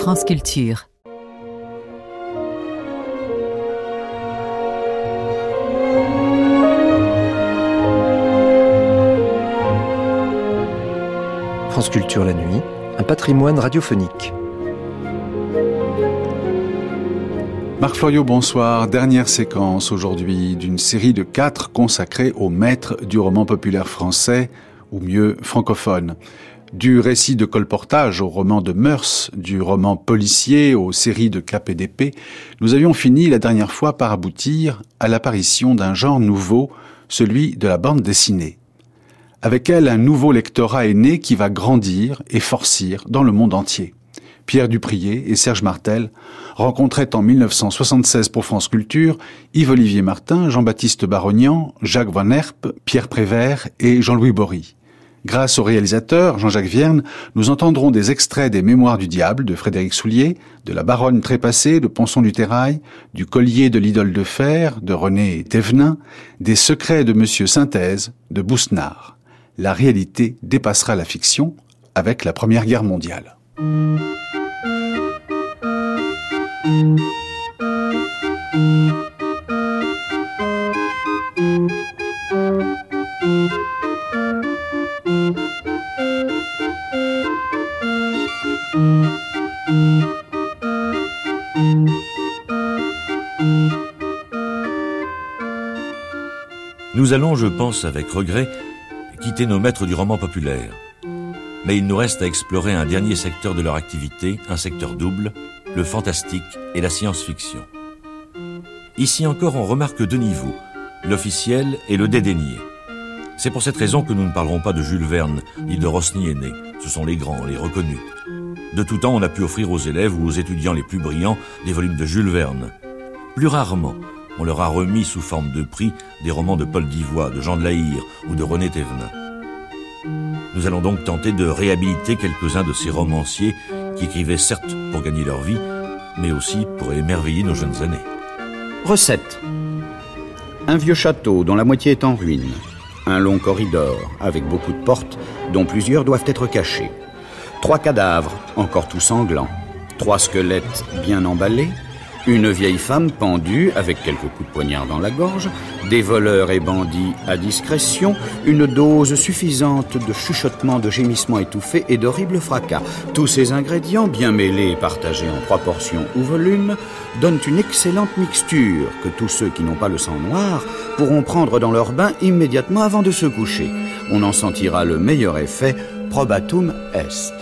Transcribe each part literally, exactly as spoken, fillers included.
France Culture. France Culture la nuit, un patrimoine radiophonique. Marc Floriot, bonsoir. Dernière séquence aujourd'hui d'une série de quatre consacrée aux maîtres du roman populaire français, ou mieux francophone. Du récit de colportage au roman de mœurs, du roman policier aux séries de cap et d'épée, nous avions fini la dernière fois par aboutir à l'apparition d'un genre nouveau, celui de la bande dessinée. Avec elle, un nouveau lectorat est né qui va grandir et forcir dans le monde entier. Pierre Dupriez et Serge Martel rencontraient en mille neuf cent soixante-seize pour France Culture Yves-Olivier Martin, Jean-Baptiste Barognan, Jacques Van Herp, Pierre Prévert et Jean-Louis Bory. Grâce au réalisateur, Jean-Jacques Vierne, nous entendrons des extraits des Mémoires du diable de Frédéric Soulier, de La Baronne trépassée de Ponson du Terrail, du Collier de l'idole de fer de René Thévenin, des Secrets de Monsieur Synthèse de Boussenard. La réalité dépassera la fiction avec la Première Guerre mondiale. Nous allons, je pense avec regret, quitter nos maîtres du roman populaire. Mais il nous reste à explorer un dernier secteur de leur activité, un secteur double, le fantastique et la science-fiction. Ici encore, on remarque deux niveaux, l'officiel et le dédaigné. C'est pour cette raison que nous ne parlerons pas de Jules Verne, ni de Rosny Aîné. Ce sont les grands, les reconnus. De tout temps, on a pu offrir aux élèves ou aux étudiants les plus brillants des volumes de Jules Verne. Plus rarement, on leur a remis sous forme de prix des romans de Paul Divoye, de Jean de La Hire ou de René Thévenin. Nous allons donc tenter de réhabiliter quelques-uns de ces romanciers qui écrivaient certes pour gagner leur vie, mais aussi pour émerveiller nos jeunes années. Recette. Un vieux château dont la moitié est en ruine. Un long corridor avec beaucoup de portes dont plusieurs doivent être cachées. Trois cadavres, encore tout sanglants. Trois squelettes bien emballés. Une vieille femme pendue avec quelques coups de poignard dans la gorge, des voleurs et bandits à discrétion, une dose suffisante de chuchotements, de gémissements étouffés et d'horribles fracas. Tous ces ingrédients, bien mêlés et partagés en proportion ou volume, donnent une excellente mixture que tous ceux qui n'ont pas le sang noir pourront prendre dans leur bain immédiatement avant de se coucher. On en sentira le meilleur effet, probatum est.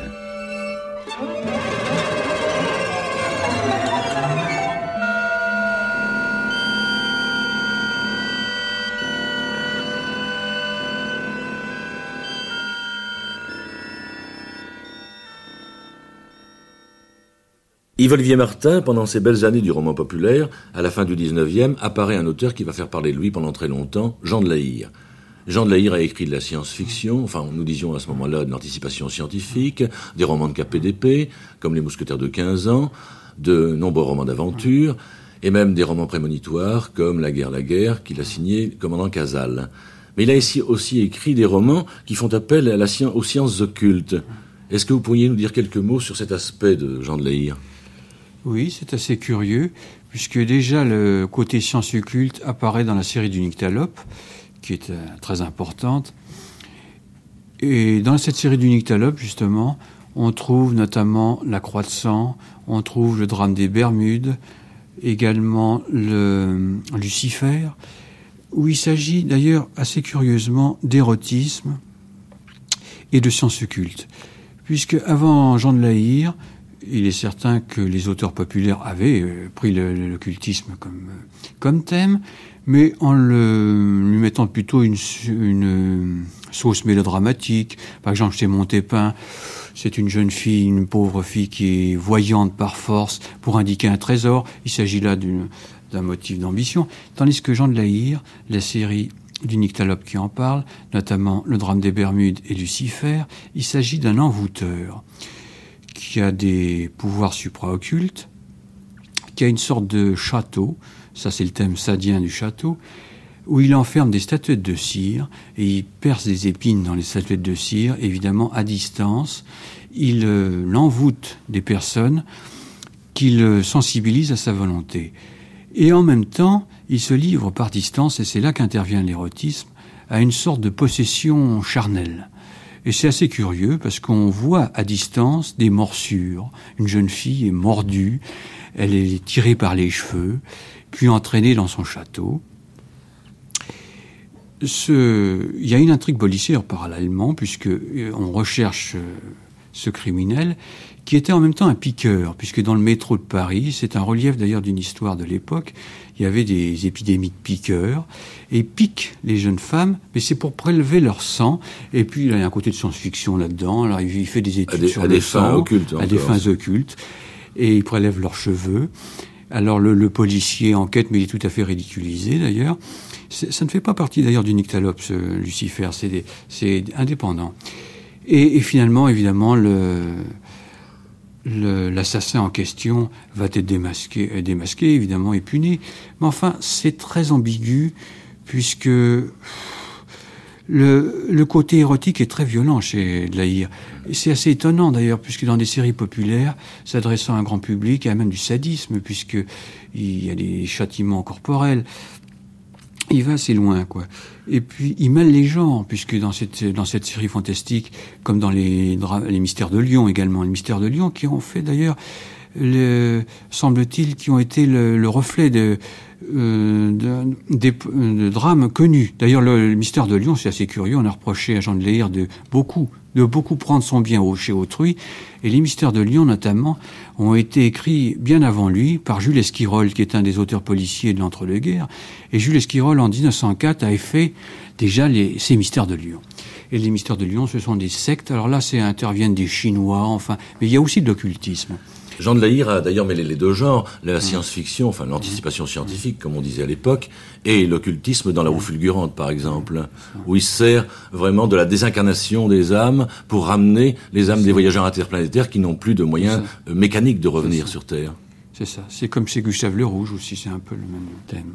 Yves-Olivier Martin, pendant ces belles années du roman populaire, à la fin du dix-neuvième, apparaît un auteur qui va faire parler de lui pendant très longtemps, Jean de La Hire. Jean de La Hire a écrit de la science-fiction, enfin nous disions à ce moment-là de l'anticipation scientifique, des romans de cap et d'épée, comme Les Mousquetaires de quinze ans, de nombreux romans d'aventure, et même des romans prémonitoires comme La guerre, la guerre, qu'il a signé commandant Casal. Mais il a ici aussi écrit des romans qui font appel à la science, aux sciences occultes. Est-ce que vous pourriez nous dire quelques mots sur cet aspect de Jean de La Hire ? Oui, c'est assez curieux, puisque déjà le côté science occulte apparaît dans la série du Nyctalope, qui est euh, très importante. Et dans cette série du Nyctalope, justement, on trouve notamment La Croix de sang, on trouve le drame des Bermudes, également le Lucifer, où il s'agit d'ailleurs assez curieusement d'érotisme et de science occulte. Puisque avant Jean de La Hire, il est certain que les auteurs populaires avaient euh, pris le, l'occultisme comme, euh, comme thème, mais en le, lui mettant plutôt une, une euh, sauce mélodramatique. Par exemple, chez Montépin, c'est une jeune fille, une pauvre fille qui est voyante par force pour indiquer un trésor. Il s'agit là d'une, d'un motif d'ambition. Tandis que Jean de La Hire, la série du Nyctalope qui en parle, notamment le drame des Bermudes et Lucifer, il s'agit d'un envoûteur qui a des pouvoirs supra-occultes, qui a une sorte de château, ça c'est le thème sadien du château, où il enferme des statuettes de cire, et il perce des épines dans les statuettes de cire, évidemment à distance. il euh, envoûte des personnes qu'il euh, sensibilise à sa volonté. Et en même temps, il se livre par distance, et c'est là qu'intervient l'érotisme, à une sorte de possession charnelle. Et c'est assez curieux parce qu'on voit à distance des morsures. Une jeune fille est mordue, elle est tirée par les cheveux, puis entraînée dans son château. Ce... Il y a une intrigue policière parallèlement, puisqu'on recherche ce criminel, qui était en même temps un piqueur, puisque dans le métro de Paris, c'est un relief d'ailleurs d'une histoire de l'époque, il y avait des épidémies de piqueurs, et ils piquent les jeunes femmes, mais c'est pour prélever leur sang, et puis il y a un côté de science-fiction là-dedans, alors il fait des études à des, sur à le des sang, fins occultes, à des fins occultes, et ils prélèvent leurs cheveux. Alors le, le policier enquête, mais il est tout à fait ridiculisé d'ailleurs. C'est, ça ne fait pas partie d'ailleurs du Nyctalope, ce Lucifer, c'est, des, c'est indépendant. Et, et finalement, évidemment, le... Le, l'assassin en question va être démasqué, démasqué, évidemment, et puni. Mais enfin, c'est très ambigu, puisque le, le côté érotique est très violent chez de Lahire. Et c'est assez étonnant, d'ailleurs, puisque dans des séries populaires, s'adressant à un grand public, il y a même du sadisme, puisqu'il y a des châtiments corporels. Il va assez loin, quoi. Et puis, il mêle les genres, puisque dans cette, dans cette série fantastique, comme dans les, les Mystères de Lyon également, les Mystères de Lyon qui ont fait d'ailleurs, le, semble-t-il, qui ont été le, le reflet de, euh, de, de, de drames connus. D'ailleurs, le, le Mystère de Lyon, c'est assez curieux, on a reproché à Jean de Lahire de beaucoup, de beaucoup prendre son bien au, chez autrui, et les Mystères de Lyon, notamment, ont été écrits bien avant lui par Jules Esquirol, qui est un des auteurs policiers de l'entre-deux-guerres. Et Jules Esquirol, en dix-neuf cent quatre, avait fait déjà les, ces Mystères de Lyon. Et les Mystères de Lyon, ce sont des sectes. Alors là, c'est interviennent des Chinois, enfin, mais il y a aussi de l'occultisme. Jean de Lahire a d'ailleurs mêlé les deux genres, la science-fiction, enfin l'anticipation scientifique, comme on disait à l'époque, et l'occultisme dans La Roue fulgurante, par exemple, où il sert vraiment de la désincarnation des âmes pour ramener les âmes des voyageurs interplanétaires qui n'ont plus de moyens mécaniques de revenir sur Terre. C'est ça. C'est comme chez Gustave Le Rouge aussi, c'est un peu le même thème.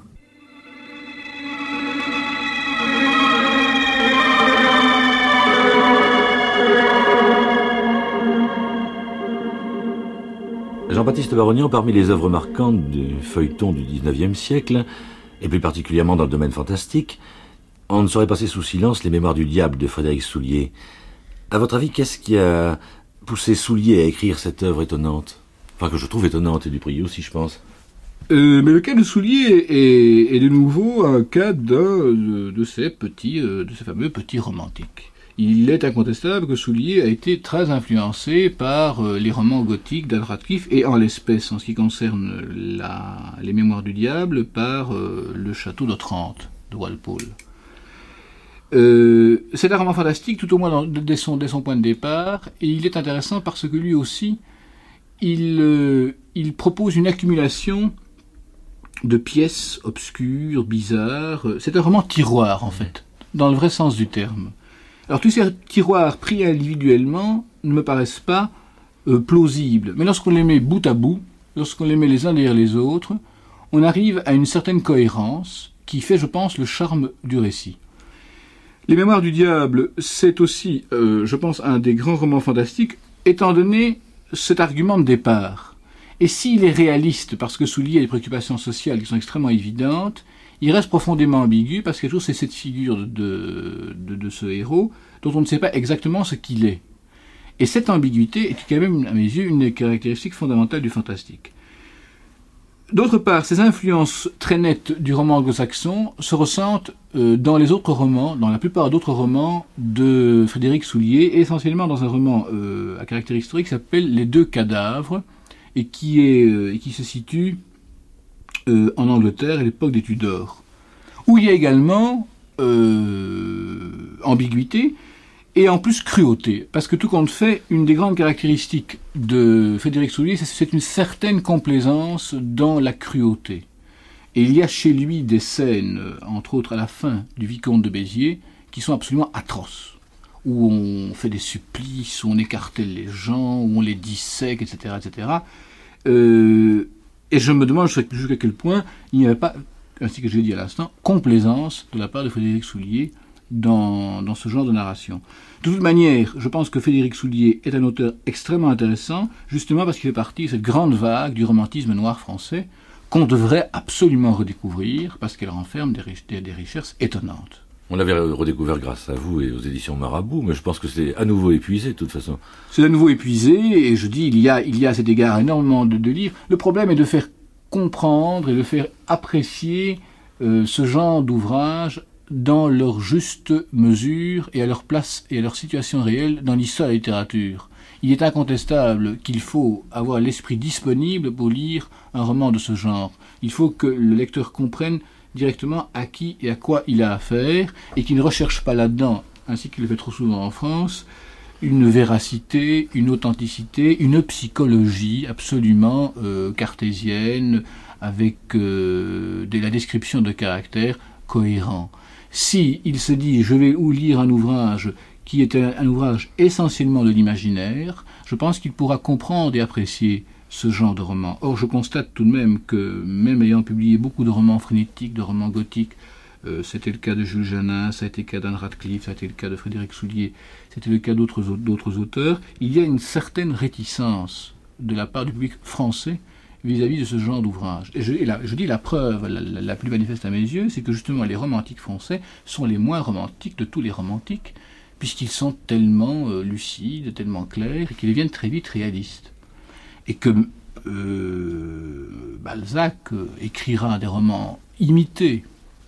Jean-Baptiste Barognan, parmi les œuvres marquantes du feuilleton du dix-neuvième siècle, et plus particulièrement dans le domaine fantastique, on ne saurait passer sous silence Les Mémoires du diable de Frédéric Soulier. À votre avis, qu'est-ce qui a poussé Soulier à écrire cette œuvre étonnante ? Enfin, que je trouve étonnante, et Dupriez aussi, je pense. Euh, mais le cas de Soulier est, est de nouveau un cas d'un de, de ces petits, euh, de ces fameux petits romantiques. Il est incontestable que Soulier a été très influencé par euh, les romans gothiques d'Anne Radcliffe, et en l'espèce, en ce qui concerne la, les Mémoires du diable, par euh, le Château d'Otrante de Walpole. Euh, c'est un roman fantastique, tout au moins dans, dès, son, dès son point de départ, et il est intéressant parce que lui aussi, il, euh, il propose une accumulation de pièces obscures, bizarres. C'est un roman tiroir, en fait, dans le vrai sens du terme. Alors tous ces tiroirs pris individuellement ne me paraissent pas euh, plausibles, mais lorsqu'on les met bout à bout, lorsqu'on les met les uns derrière les autres, on arrive à une certaine cohérence qui fait, je pense, le charme du récit. Les Mémoires du diable, c'est aussi, euh, je pense, un des grands romans fantastiques, étant donné cet argument de départ. Et s'il est réaliste, parce que Soulier a des préoccupations sociales qui sont extrêmement évidentes, il reste profondément ambigu, parce que toujours c'est cette figure de, de, de ce héros, dont on ne sait pas exactement ce qu'il est. Et cette ambiguïté est quand même, à mes yeux, une des caractéristiques fondamentales du fantastique. D'autre part, ces influences très nettes du roman anglo-saxon se ressentent euh, dans les autres romans, dans la plupart d'autres romans de Frédéric Soulier, et essentiellement dans un roman euh, à caractère historique qui s'appelle Les Deux Cadavres, et qui, est, euh, et qui se situe euh, en Angleterre à l'époque des Tudors, où il y a également euh, ambiguïté, et en plus cruauté, parce que tout compte fait, une des grandes caractéristiques de Frédéric Soulier, c'est une certaine complaisance dans la cruauté. Et il y a chez lui des scènes, entre autres à la fin du Vicomte de Béziers, qui sont absolument atroces, où on fait des supplices, où on écartèle les gens, où on les dissèque, et cetera, et cetera. Euh, et je me demande jusqu'à quel point il n'y avait pas, ainsi que je l'ai dit à l'instant, complaisance de la part de Frédéric Soulier dans, dans ce genre de narration. De toute manière, je pense que Frédéric Soulier est un auteur extrêmement intéressant, justement parce qu'il fait partie de cette grande vague du romantisme noir français qu'on devrait absolument redécouvrir, parce qu'elle renferme des, rich- des, des richesses étonnantes. On l'avait redécouvert grâce à vous et aux éditions Marabout, mais je pense que c'est à nouveau épuisé, de toute façon. C'est à nouveau épuisé, et je dis, il y a, il y a à cet égard énormément de, de livres. Le problème est de faire comprendre et de faire apprécier euh, ce genre d'ouvrages dans leur juste mesure et à leur place et à leur situation réelle dans l'histoire de la littérature. Il est incontestable qu'il faut avoir l'esprit disponible pour lire un roman de ce genre. Il faut que le lecteur comprenne directement à qui et à quoi il a affaire, et qu'il ne recherche pas là-dedans, ainsi qu'il le fait trop souvent en France, une véracité, une authenticité, une psychologie absolument euh, cartésienne, avec euh, de la description de caractères cohérents. Si il se dit « je vais ou lire un ouvrage qui est un, un ouvrage essentiellement de l'imaginaire », je pense qu'il pourra comprendre et apprécier ce genre de roman. Or, je constate tout de même que, même ayant publié beaucoup de romans frénétiques, de romans gothiques, euh, c'était le cas de Jules Janin, ça a été le cas d'Anne Radcliffe, ça a été le cas de Frédéric Soulier, c'était le cas d'autres, d'autres auteurs, il y a une certaine réticence de la part du public français vis-à-vis de ce genre d'ouvrage. Et je, et la, je dis la preuve la, la, la plus manifeste à mes yeux, c'est que justement les romantiques français sont les moins romantiques de tous les romantiques, puisqu'ils sont tellement euh, lucides, tellement clairs, et qu'ils deviennent très vite réalistes. Et que euh, Balzac euh, écrira des romans imités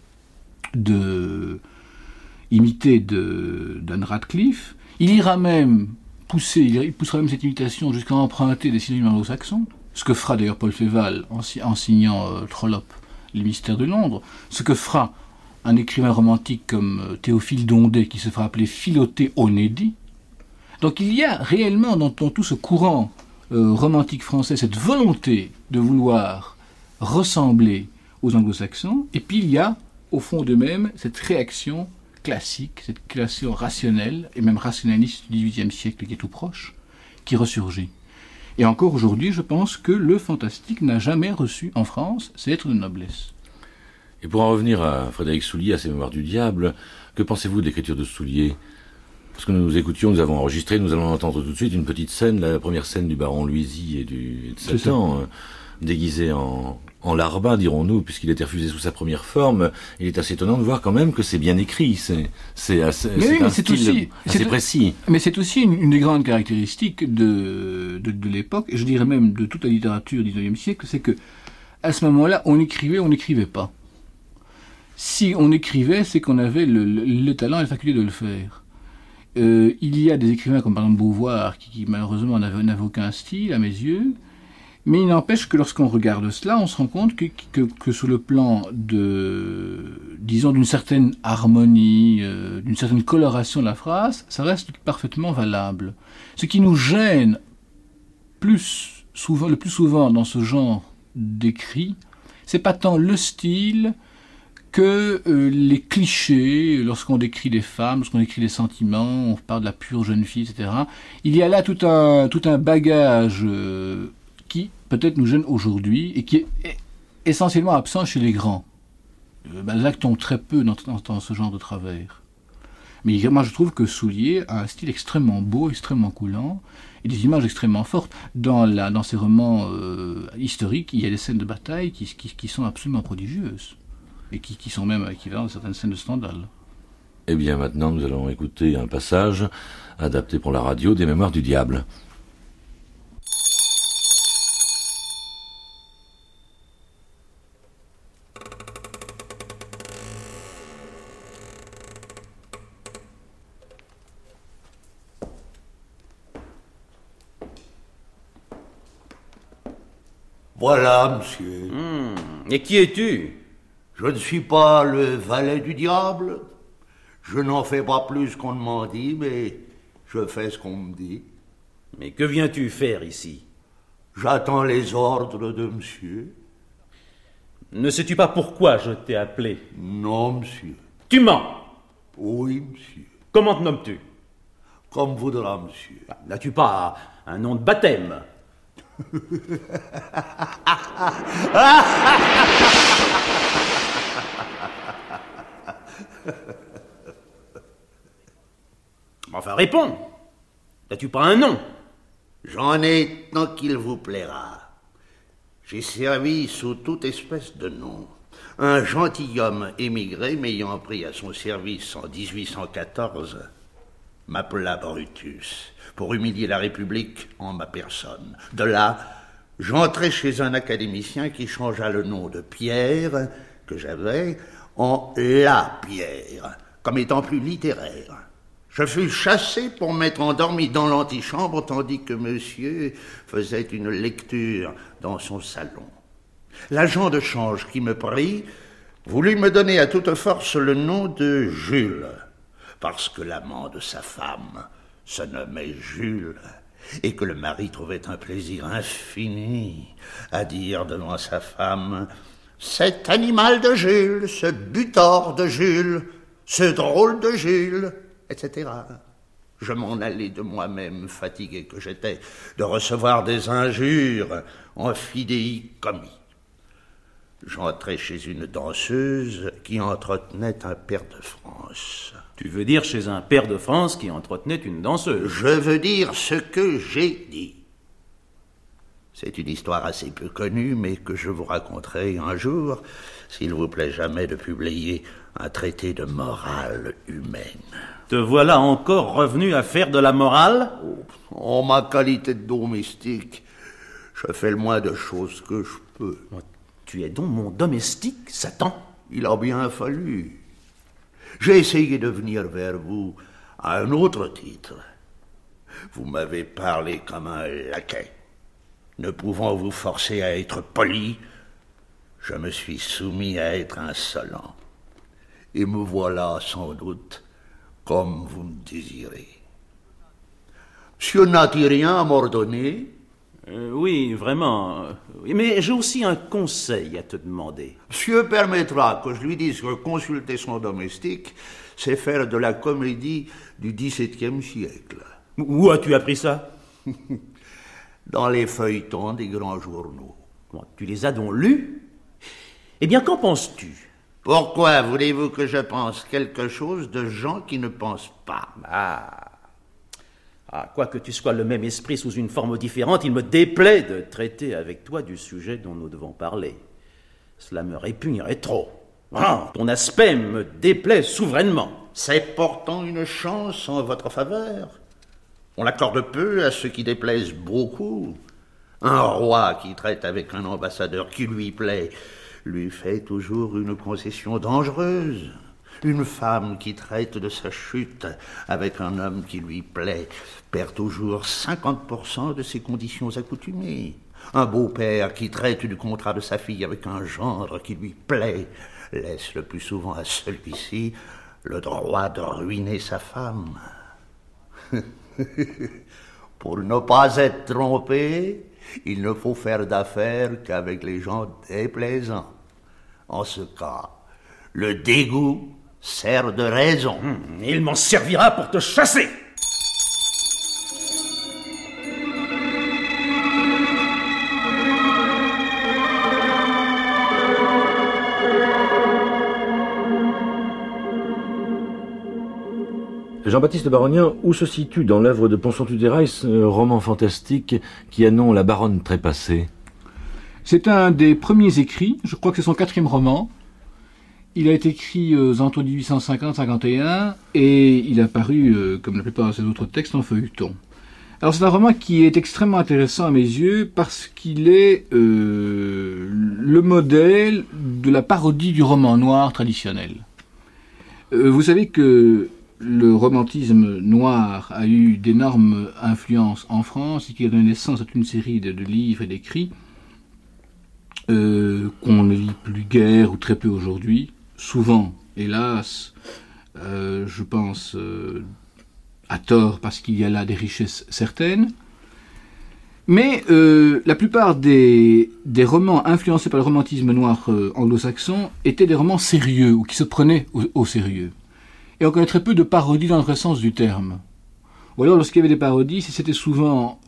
de imités de d'Anne Radcliffe. Il ira même pousser, il poussera même cette imitation jusqu'à emprunter des synonymes anglo-saxons, ce que fera d'ailleurs Paul Féval en, en signant euh, Trollope, Les Mystères de Londres, ce que fera un écrivain romantique comme euh, Théophile Dondet, qui se fera appeler Philoté Onédi. Donc il y a réellement dans, dans tout ce courant Euh, romantique français, cette volonté de vouloir ressembler aux anglo-saxons, et puis il y a, au fond d'eux-mêmes, cette réaction classique, cette réaction rationnelle, et même rationaliste du dix-huitième siècle qui est tout proche, qui ressurgit. Et encore aujourd'hui, je pense que le fantastique n'a jamais reçu en France ces lettres de noblesse. Et pour en revenir à Frédéric Soulier, à ses Mémoires du diable, que pensez-vous de l'écriture de Soulier ? Parce que nous nous écoutions, nous avons enregistré, nous allons entendre tout de suite une petite scène, la première scène du baron Luisy et, du, et de Satan, euh, déguisé en, en larbin, dirons-nous, puisqu'il était refusé sous sa première forme. Il est assez étonnant de voir quand même que c'est bien écrit, c'est, c'est, assez, mais c'est oui, un mais c'est style aussi, assez c'est, précis. Mais c'est aussi une, une des grandes caractéristiques de, de, de l'époque, et je dirais même de toute la littérature du dix-neuvième siècle, c'est que à ce moment-là, on écrivait, on n'écrivait pas. Si on écrivait, c'est qu'on avait le, le, le talent et la faculté de le faire. Euh, il y a des écrivains comme par exemple Beauvoir qui, qui malheureusement n'avaient, n'avaient aucun style à mes yeux, mais il n'empêche que lorsqu'on regarde cela, on se rend compte que, que, que sur le plan de, disons, d'une certaine harmonie, euh, d'une certaine coloration de la phrase, ça reste parfaitement valable. Ce qui nous gêne plus souvent, le plus souvent dans ce genre d'écrit, c'est pas tant le style que euh, les clichés, lorsqu'on décrit les femmes, lorsqu'on décrit les sentiments, on parle de la pure jeune fille, et cetera. Il y a là tout un, tout un bagage euh, qui peut-être nous gêne aujourd'hui et qui est, est essentiellement absent chez les grands. Euh, Balzac tombe très peu dans, dans, dans ce genre de travers. Mais moi je trouve que Soulier a un style extrêmement beau, extrêmement coulant, et des images extrêmement fortes. Dans, la, dans ses romans euh, historiques, il y a des scènes de bataille qui, qui, qui sont absolument prodigieuses. Et qui, qui sont même équivalents à certaines scènes de Stendhal. Eh bien, maintenant, nous allons écouter un passage adapté pour la radio des Mémoires du diable. Voilà, monsieur. Mmh. Et qui es-tu ? Je ne suis pas le valet du diable. Je n'en fais pas plus qu'on ne m'en dit, mais je fais ce qu'on me dit. Mais que viens-tu faire ici ? J'attends les ordres de monsieur. Ne sais-tu pas pourquoi je t'ai appelé ? Non, monsieur. Tu mens ? Oui, monsieur. Comment te nommes-tu ? Comme voudra, monsieur. N'as-tu pas un nom de baptême ? Enfin, réponds. N'as-tu pas un nom? J'en ai tant qu'il vous plaira. J'ai servi sous toute espèce de nom. Un gentilhomme émigré m'ayant pris à son service en dix-huit cent quatorze m'appela Brutus pour humilier la République en ma personne. De là, j'entrai chez un académicien qui changea le nom de Pierre, que j'avais, en La Pierre, comme étant plus littéraire. Je fus chassé pour m'être endormi dans l'antichambre tandis que monsieur faisait une lecture dans son salon. L'agent de change qui me prit voulut me donner à toute force le nom de Jules, parce que l'amant de sa femme se nommait Jules, et que le mari trouvait un plaisir infini à dire devant sa femme « Cet animal de Jules, ce butor de Jules, ce drôle de Jules », et cetera. Je m'en allai de moi-même, fatigué que j'étais, de recevoir des injures en fidéicommis. J'entrai chez une danseuse qui entretenait un pair de France. Tu veux dire chez un pair de France qui entretenait une danseuse? Je veux dire ce que j'ai dit. C'est une histoire assez peu connue, mais que je vous raconterai un jour, s'il vous plaît jamais de publier un traité de morale humaine. Te voilà encore revenu à faire de la morale? En ma qualité de domestique, je fais le moins de choses que je peux. Tu es donc mon domestique, Satan? Il a bien fallu. J'ai essayé de venir vers vous à un autre titre. Vous m'avez parlé comme un laquais. Ne pouvant vous forcer à être poli, je me suis soumis à être insolent. Et me voilà, sans doute, comme vous me désirez. Monsieur n'a-t-il rien à m'ordonner? euh, Oui, vraiment. Mais j'ai aussi un conseil à te demander. Monsieur permettra que je lui dise que consulter son domestique, c'est faire de la comédie du dix-septième siècle. Où as-tu appris ça? Dans les feuilletons des grands journaux. Bon, tu les as donc lus? Eh bien, qu'en penses-tu? Pourquoi voulez-vous que je pense quelque chose de gens qui ne pensent pas? Ah, ah, quoi que tu sois le même esprit sous une forme différente, il me déplaît de traiter avec toi du sujet dont nous devons parler. Cela me répugnerait trop. Ah, ton aspect me déplaît souverainement. C'est pourtant une chance en votre faveur. On l'accorde peu à ceux qui déplaisent beaucoup. Un roi qui traite avec un ambassadeur qui lui plaît lui fait toujours une concession dangereuse. Une femme qui traite de sa chute avec un homme qui lui plaît perd toujours cinquante pour cent de ses conditions accoutumées. Un beau-père qui traite du contrat de sa fille avec un gendre qui lui plaît laisse le plus souvent à celui-ci le droit de ruiner sa femme. Pour ne pas être trompé, il ne faut faire d'affaires qu'avec les gens déplaisants. En ce cas, le dégoût sert de raison. Hum, il m'en servira pour te chasser. Jean-Baptiste Baronien, où se situe dans l'œuvre de Ponsonby ce roman fantastique qui a nom La Baronne trépassée? C'est un des premiers écrits, je crois que c'est son quatrième roman. Il a été écrit aux alentours de dix-huit cent cinquante cinquante et un et il a paru, euh, comme la plupart de ses autres textes, en feuilleton. Alors c'est un roman qui est extrêmement intéressant à mes yeux parce qu'il est euh, le modèle de la parodie du roman noir traditionnel. Euh, vous savez que le romantisme noir a eu d'énormes influences en France et qui a donné naissance à toute une série de, de livres et d'écrits euh, qu'on ne lit plus guère ou très peu aujourd'hui. Souvent, hélas, euh, je pense euh, à tort parce qu'il y a là des richesses certaines. Mais euh, la plupart des, des romans influencés par le romantisme noir euh, anglo-saxon étaient des romans sérieux ou qui se prenaient au, au sérieux. Et on connaît très peu de parodies dans le vrai sens du terme. Ou alors, lorsqu'il y avait des parodies, c'était souvent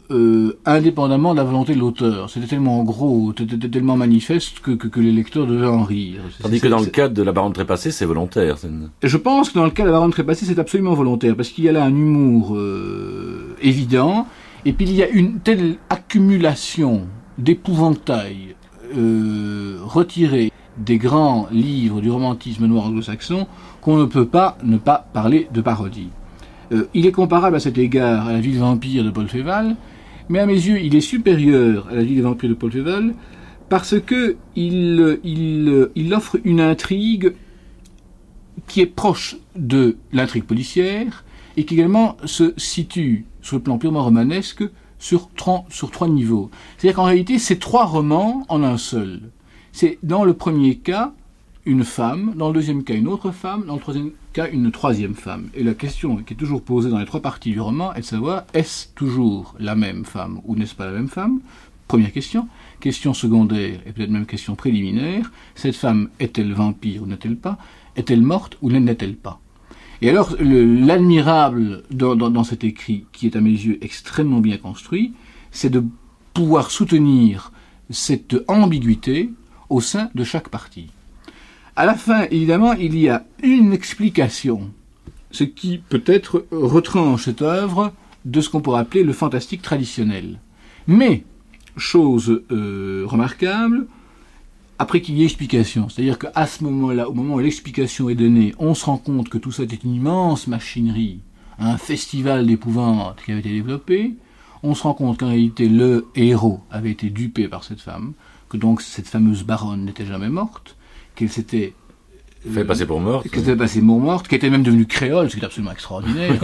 euh, indépendamment de la volonté de l'auteur. C'était tellement gros, c'était tellement manifeste que, que, que les lecteurs devaient en rire. Tandis c'est, que dans c'est, le cas de La Baronne Trépassée, c'est volontaire. C'est une... Je pense que dans le cas de La Baronne Trépassée, c'est absolument volontaire, parce qu'il y a là un humour euh, évident, et puis il y a une telle accumulation d'épouvantail euh, retiré des grands livres du romantisme noir anglo-saxon qu'on ne peut pas ne pas parler de parodie. Euh, il est comparable à cet égard à La Vie de vampire de Paul Féval, mais à mes yeux, il est supérieur à La Vie des vampires de Paul Féval parce que il, il, il offre une intrigue qui est proche de l'intrigue policière et qui également se situe sur le plan purement romanesque sur, sur trois niveaux. C'est-à-dire qu'en réalité, c'est trois romans en un seul. C'est dans le premier cas une femme, dans le deuxième cas une autre femme, dans le troisième cas une troisième femme. Et la question qui est toujours posée dans les trois parties du roman est de savoir, est-ce toujours la même femme ou n'est-ce pas la même femme ? Première question. Question secondaire, et peut-être même question préliminaire, cette femme est-elle vampire ou n'est-elle pas ? Est-elle morte ou ne l'est-elle pas ? Et alors, le, l'admirable dans, dans, dans cet écrit, qui est à mes yeux extrêmement bien construit, c'est de pouvoir soutenir cette ambiguïté au sein de chaque partie. À la fin, évidemment, il y a une explication, ce qui peut-être retranche cette œuvre de ce qu'on pourrait appeler le fantastique traditionnel. Mais, chose euh, remarquable, après qu'il y ait explication, c'est-à-dire qu'à ce moment-là, au moment où l'explication est donnée, on se rend compte que tout ça était une immense machinerie, un festival d'épouvante qui avait été développé, on se rend compte qu'en réalité le héros avait été dupé par cette femme, que donc cette fameuse baronne n'était jamais morte, qu'elle s'était fait euh, passer pour morte, qu'elle s'était passée pour morte, qu'elle était même devenue créole, ce qui est absolument extraordinaire.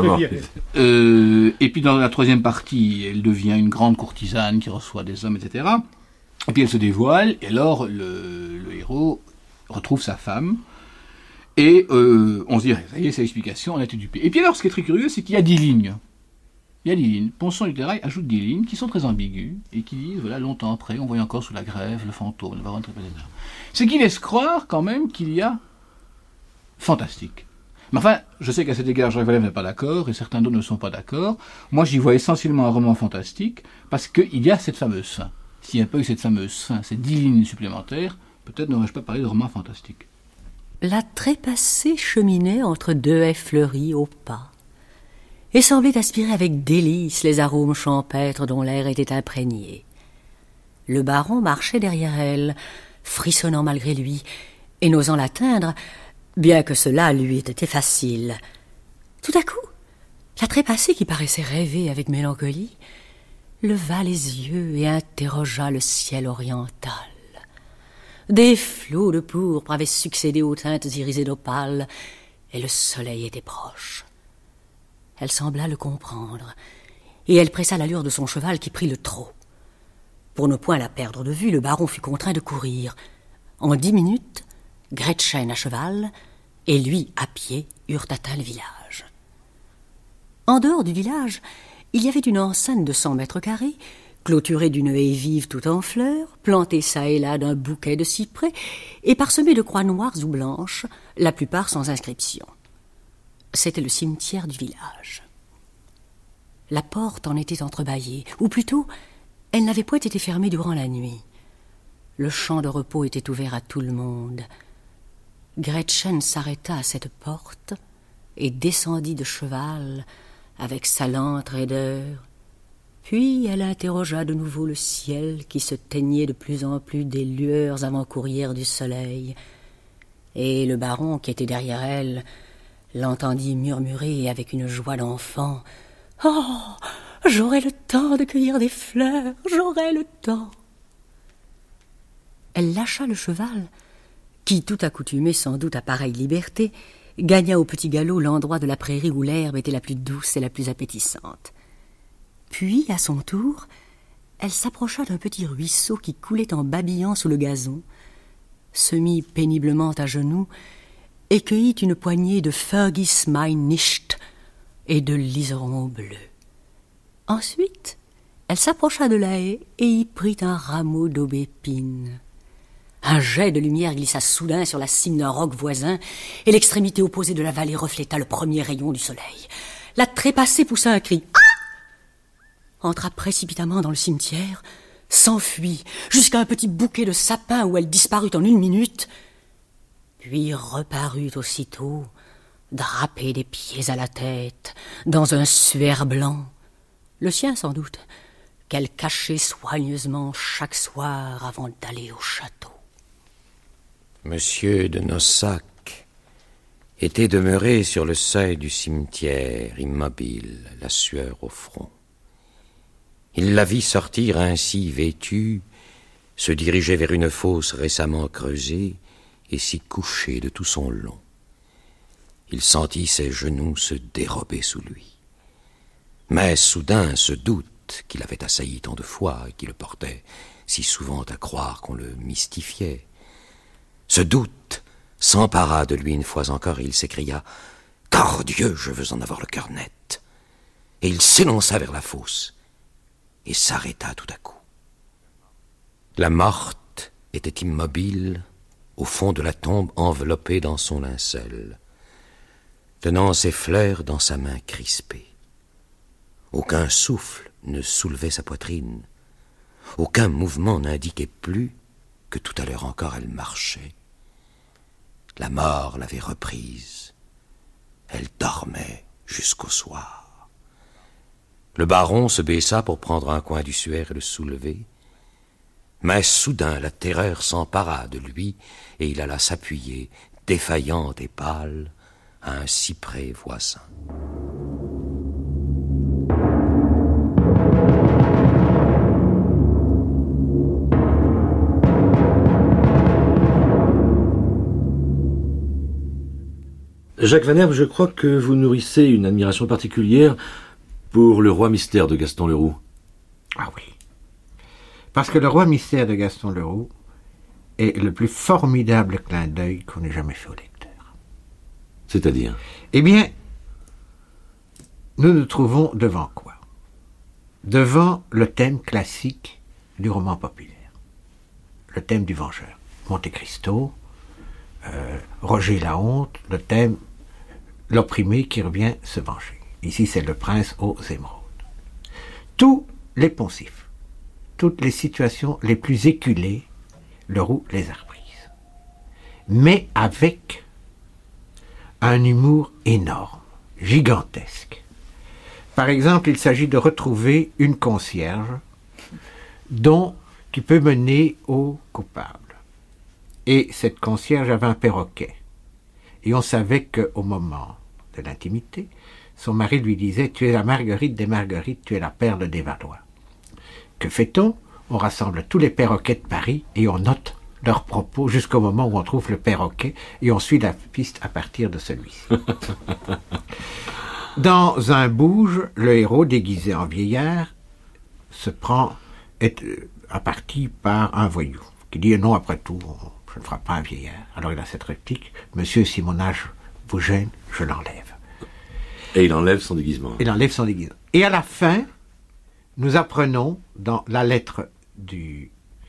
euh, et puis dans la troisième partie, elle devient une grande courtisane qui reçoit des hommes, et cetera. Et puis elle se dévoile, et alors le, le héros retrouve sa femme, et euh, on se dit, ça y est, c'est l'explication, on a été dupé. Et puis alors, ce qui est très curieux, c'est qu'il y a dix lignes. Il y a dix lignes. Ponson littéraire ajoute dix lignes qui sont très ambiguës et qui disent, voilà, longtemps après, on voit encore sous la grève le fantôme, le baron Trépassée. Ce qui laisse croire quand même qu'il y a fantastique. Mais enfin, je sais qu'à cet égard, Jacques Valève n'est pas d'accord et certains d'autres ne sont pas d'accord. Moi, j'y vois essentiellement un roman fantastique parce qu'il y a cette fameuse fin. S'il n'y a pas eu cette fameuse fin, ces dix lignes supplémentaires, peut-être n'aurais-je pas parlé de roman fantastique. La Trépassée cheminait entre deux haies fleuries au pas et semblait aspirer avec délice les arômes champêtres dont l'air était imprégné. Le baron marchait derrière elle, frissonnant malgré lui, et n'osant l'atteindre, bien que cela lui ait été facile. Tout à coup, la Trépassée, qui paraissait rêver avec mélancolie, leva les yeux et interrogea le ciel oriental. Des flots de pourpre avaient succédé aux teintes irisées d'opale, et le soleil était proche. Elle sembla le comprendre, et elle pressa l'allure de son cheval qui prit le trot. Pour ne point la perdre de vue, le baron fut contraint de courir. En dix minutes, Gretchen à cheval et lui à pied eurent atteint le village. En dehors du village, il y avait une enceinte de cent mètres carrés, clôturée d'une haie vive tout en fleurs, plantée çà et là d'un bouquet de cyprès et parsemée de croix noires ou blanches, la plupart sans inscription. C'était le cimetière du village. La porte en était entrebâillée, ou plutôt, elle n'avait point été fermée durant la nuit. Le champ de repos était ouvert à tout le monde. Gretchen s'arrêta à cette porte et descendit de cheval avec sa lente raideur. Puis elle interrogea de nouveau le ciel qui se teignait de plus en plus des lueurs avant-courrières du soleil. Et le baron qui était derrière elle l'entendit murmurer avec une joie d'enfant. « Oh, j'aurai le temps de cueillir des fleurs, j'aurai le temps !» Elle lâcha le cheval, qui, tout accoutumé sans doute à pareille liberté, gagna au petit galop l'endroit de la prairie où l'herbe était la plus douce et la plus appétissante. Puis, à son tour, elle s'approcha d'un petit ruisseau qui coulait en babillant sous le gazon, se mit péniblement à genoux et cueillit une poignée de Vergiss mein nicht et de liserons bleus. Ensuite, elle s'approcha de la haie et y prit un rameau d'aubépine. Un jet de lumière glissa soudain sur la cime d'un roc voisin, et l'extrémité opposée de la vallée refléta le premier rayon du soleil. La Trépassée poussa un cri. Ah ! entra précipitamment dans le cimetière, s'enfuit jusqu'à un petit bouquet de sapins où elle disparut en une minute, puis reparut aussitôt, drapée des pieds à la tête, dans un suaire blanc, le sien sans doute, qu'elle cachait soigneusement chaque soir avant d'aller au château. Monsieur de Nossac était demeuré sur le seuil du cimetière, immobile, la sueur au front. Il la vit sortir ainsi vêtue, se diriger vers une fosse récemment creusée et s'y coucher de tout son long. Il sentit ses genoux se dérober sous lui. Mais soudain ce doute qui l'avait assailli tant de fois et qui le portait si souvent à croire qu'on le mystifiait, ce doute s'empara de lui une fois encore et il s'écria « Car Dieu, je veux en avoir le cœur net !» Et il s'élança vers la fosse et s'arrêta tout à coup. La morte était immobile au fond de la tombe enveloppée dans son linceul, tenant ses fleurs dans sa main crispée. Aucun souffle ne soulevait sa poitrine, aucun mouvement n'indiquait plus que tout à l'heure encore elle marchait. La mort l'avait reprise. Elle dormait jusqu'au soir. Le baron se baissa pour prendre un coin du suaire et le soulever. Mais soudain la terreur s'empara de lui et il alla s'appuyer, défaillant et pâle, à un cyprès voisin. Jacques Vanerbe, je crois que vous nourrissez une admiration particulière pour le roi mystère de Gaston Leroux. Ah oui. Parce que le roi mystère de Gaston Leroux est le plus formidable clin d'œil qu'on ait jamais fait au lecteur. C'est-à-dire ? Eh bien, nous nous trouvons devant quoi ? Devant le thème classique du roman populaire. Le thème du vengeur. Monte Cristo, euh, Roger la honte, le thème l'opprimé qui revient se venger. Ici, c'est le prince aux émeraudes. Tous les poncifs, toutes les situations les plus éculées, Leroux les a reprises. Mais avec un humour énorme, gigantesque. Par exemple, il s'agit de retrouver une concierge dont, qui peut mener au coupable. Et cette concierge avait un perroquet. Et on savait qu'au moment de l'intimité, son mari lui disait « Tu es la Marguerite des Marguerites, tu es la perle des Valois. » Que fait-on ? On rassemble tous les perroquets de Paris et on note leurs propos jusqu'au moment où on trouve le perroquet et on suit la piste à partir de celui-ci. Dans un bouge, le héros, déguisé en vieillard, se prend est, à partie par un voyou qui dit « Non, après tout, je ne ferai pas un vieillard. » Alors il a cette réplique « Monsieur, si mon âge vous gêne, je l'enlève. » Et il enlève son déguisement. Il enlève son déguisement. Et à la fin, nous apprenons dans la lettre du,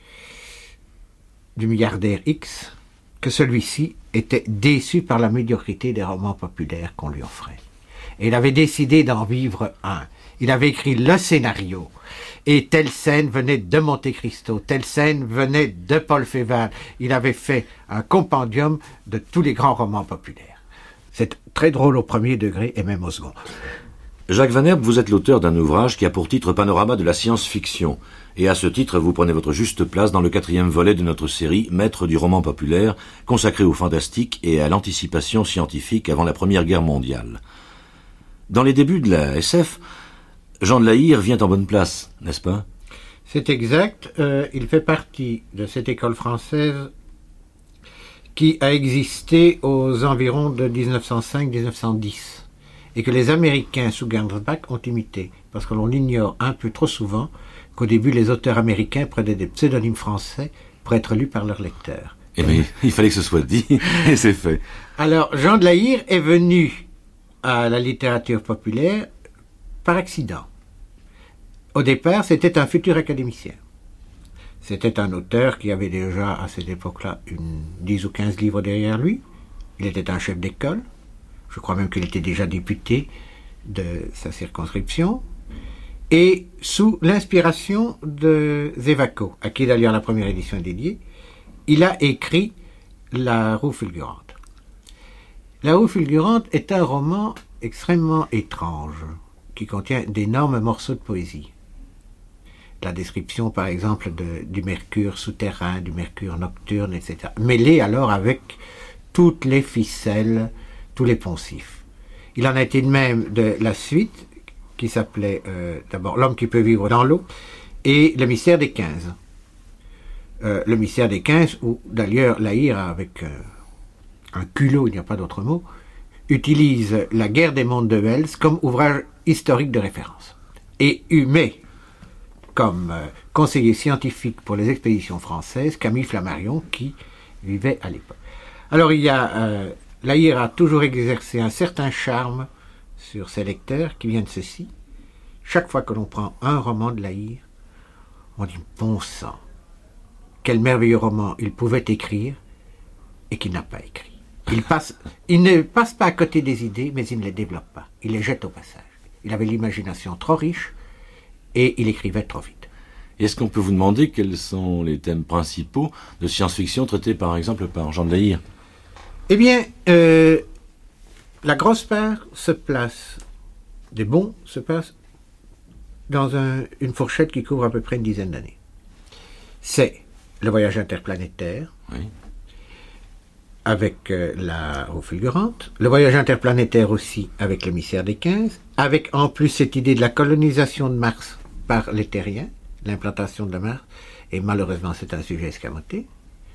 du milliardaire X que celui-ci était déçu par la médiocrité des romans populaires qu'on lui offrait. Et il avait décidé d'en vivre un. Il avait écrit le scénario. Et telle scène venait de Monte Cristo, telle scène venait de Paul Féval. Il avait fait un compendium de tous les grands romans populaires. C'est très drôle au premier degré et même au second. Jacques Vanerbe, vous êtes l'auteur d'un ouvrage qui a pour titre Panorama de la science-fiction. Et à ce titre, vous prenez votre juste place dans le quatrième volet de notre série Maître du roman populaire, consacré au fantastique et à l'anticipation scientifique avant la Première Guerre mondiale. Dans les débuts de la S F, Jean de La Hire vient en bonne place, n'est-ce pas ? C'est exact. Euh, il fait partie de cette école française qui a existé aux environs de dix-neuf cent cinq dix-neuf cent dix et que les Américains sous Gernsback ont imité, parce que l'on ignore un peu trop souvent qu'au début les auteurs américains prenaient des pseudonymes français pour être lus par leurs lecteurs. Eh bien, il fallait que ce soit dit, et c'est fait. Alors, Jean de La Hire est venu à la littérature populaire par accident. Au départ, c'était un futur académicien. C'était un auteur qui avait déjà, à cette époque-là, une dix ou quinze livres derrière lui. Il était un chef d'école. Je crois même qu'il était déjà député de sa circonscription. et sous l'inspiration de Zévaco, à qui d'ailleurs la première édition est dédiée, il a écrit La Roue fulgurante. La Roue fulgurante est un roman extrêmement étrange, qui contient d'énormes morceaux de poésie. La description, par exemple, de, du mercure souterrain, du mercure nocturne, et cetera, mêlé alors avec toutes les ficelles, tous les poncifs. Il en a été de même de la suite, qui s'appelait euh, d'abord L'homme qui peut vivre dans l'eau, et Le mystère des quinze. Euh, le mystère des quinze, où d'ailleurs La Hire, avec euh, un culot, il n'y a pas d'autre mot, utilise La guerre des mondes de Wells comme ouvrage historique de référence. Et met comme euh, conseiller scientifique pour les expéditions françaises Camille Flammarion, qui vivait à l'époque. Alors il y a... Euh, La Hire a toujours exercé un certain charme sur ses lecteurs qui viennent ceci. Chaque fois que l'on prend un roman de La Hire, on dit bon sang, quel merveilleux roman il pouvait écrire et qu'il n'a pas écrit. Il, passe, il ne passe pas à côté des idées, mais il ne les développe pas. Il les jette au passage. Il avait l'imagination trop riche et il écrivait trop vite. Est-ce qu'on peut vous demander quels sont les thèmes principaux de science-fiction traités par exemple par Jean de La Hire ? Eh bien, euh, la grosse part se place, des bons se place dans un, une fourchette qui couvre à peu près une dizaine d'années. C'est le voyage interplanétaire, oui. avec euh, la roue fulgurante, le voyage interplanétaire aussi avec le mystère des quinze, avec en plus cette idée de la colonisation de Mars par les terriens, l'implantation de Mars, et malheureusement c'est un sujet escamoté.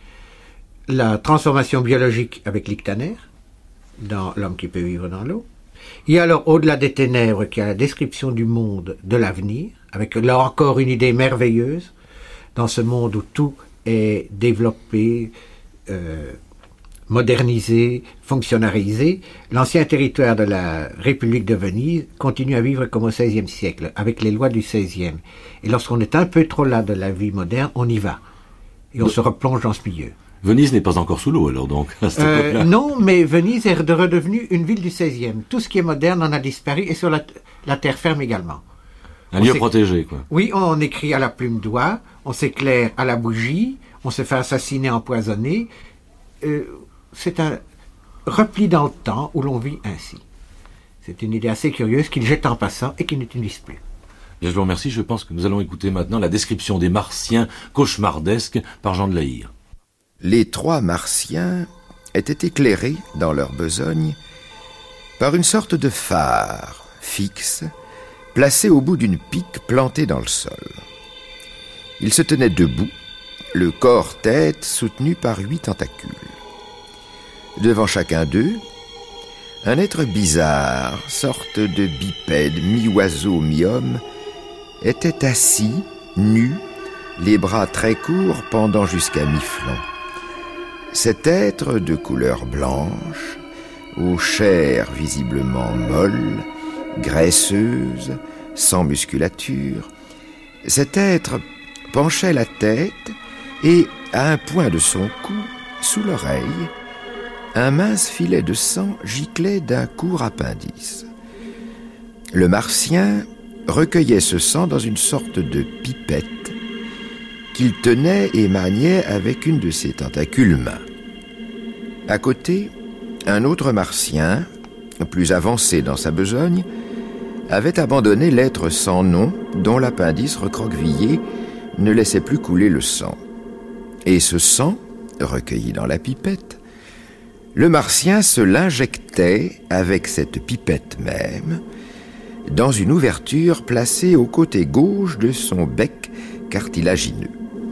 La transformation biologique avec l'Ictaner, dans L'homme qui peut vivre dans l'eau. Il y a alors Au-delà des ténèbres, qui a la description du monde de l'avenir, avec là encore une idée merveilleuse, dans ce monde où tout est développé, euh, modernisé, fonctionnalisé. L'ancien territoire de la République de Venise continue à vivre comme au seizième siècle, avec les lois du seizième. Et lorsqu'on est un peu trop là de la vie moderne, on y va. Et on se replonge dans ce milieu. Venise n'est pas encore sous l'eau, alors, donc, à cette euh, époque-là. Non, mais Venise est redevenue une ville du seizième. Tout ce qui est moderne en a disparu, et sur la, la terre ferme également. Un lieu protégé, quoi. Oui, on écrit à la plume d'oie, on s'éclaire à la bougie, on se fait assassiner, empoisonner. Euh, c'est un repli dans le temps où l'on vit ainsi. C'est une idée assez curieuse qu'il jette en passant et qu'il n'utilise plus. Bien, je vous remercie. Je pense que nous allons écouter maintenant la description des Martiens cauchemardesques par Jean de La Hire. Les trois Martiens étaient éclairés dans leur besogne par une sorte de phare fixe placé au bout d'une pique plantée dans le sol. Ils se tenaient debout, le corps-tête soutenu par huit tentacules. Devant chacun d'eux, un être bizarre, sorte de bipède, mi-oiseau, mi-homme, était assis, nu, les bras très courts pendant jusqu'à mi-flanc. Cet être de couleur blanche, aux chairs visiblement molles, graisseuses, sans musculature, cet être penchait la tête et, à un point de son cou, sous l'oreille, un mince filet de sang giclait d'un court appendice. Le Martien recueillait ce sang dans une sorte de pipette qu'il tenait et maniait avec une de ses tentacules mains. À côté, un autre Martien, plus avancé dans sa besogne, avait abandonné l'être sans nom dont l'appendice recroquevillé ne laissait plus couler le sang. Et ce sang, recueilli dans la pipette, le Martien se l'injectait avec cette pipette même dans une ouverture placée au côté gauche de son bec cartilagineux.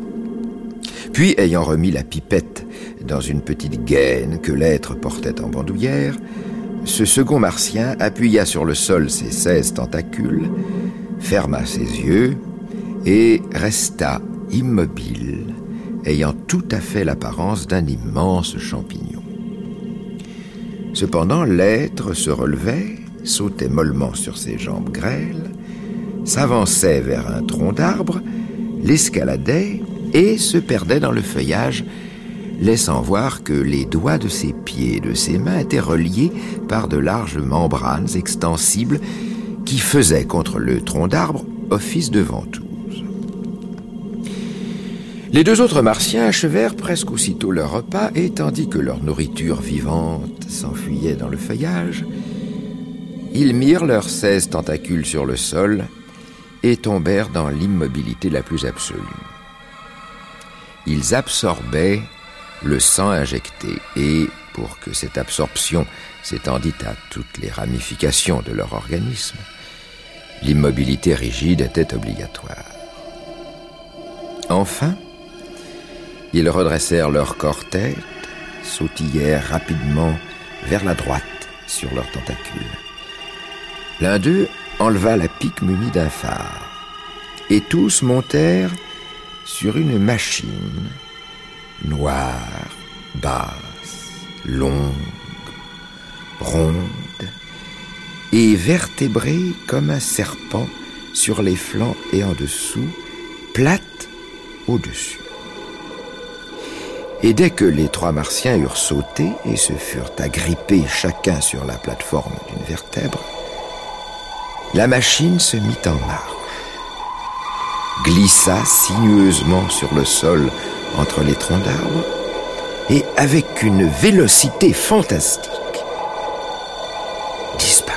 Puis, ayant remis la pipette dans une petite gaine que l'être portait en bandoulière, ce second Martien appuya sur le sol ses seize tentacules, ferma ses yeux et resta immobile, ayant tout à fait l'apparence d'un immense champignon. Cependant, l'être se relevait, sautait mollement sur ses jambes grêles, s'avançait vers un tronc d'arbre, l'escaladait et se perdait dans le feuillage, laissant voir que les doigts de ses pieds et de ses mains étaient reliés par de larges membranes extensibles qui faisaient contre le tronc d'arbre office de ventouse. Les deux autres Martiens achevèrent presque aussitôt leur repas, et tandis que leur nourriture vivante s'enfuyait dans le feuillage, ils mirent leurs seize tentacules sur le sol et tombèrent dans l'immobilité la plus absolue. Ils absorbaient le sang injecté, et pour que cette absorption s'étendît à toutes les ramifications de leur organisme, l'immobilité rigide était obligatoire. Enfin, ils redressèrent leur corps-tête, sautillèrent rapidement vers la droite sur leurs tentacules. L'un d'eux enleva la pique munie d'un phare, et tous montèrent sur une machine noire, basse, longue, ronde et vertébrée comme un serpent sur les flancs et en dessous, plate au-dessus. Et dès que les trois Martiens eurent sauté et se furent agrippés chacun sur la plateforme d'une vertèbre, la machine se mit en marche, glissa sinueusement sur le sol entre les troncs d'arbres et, avec une vélocité fantastique, disparut.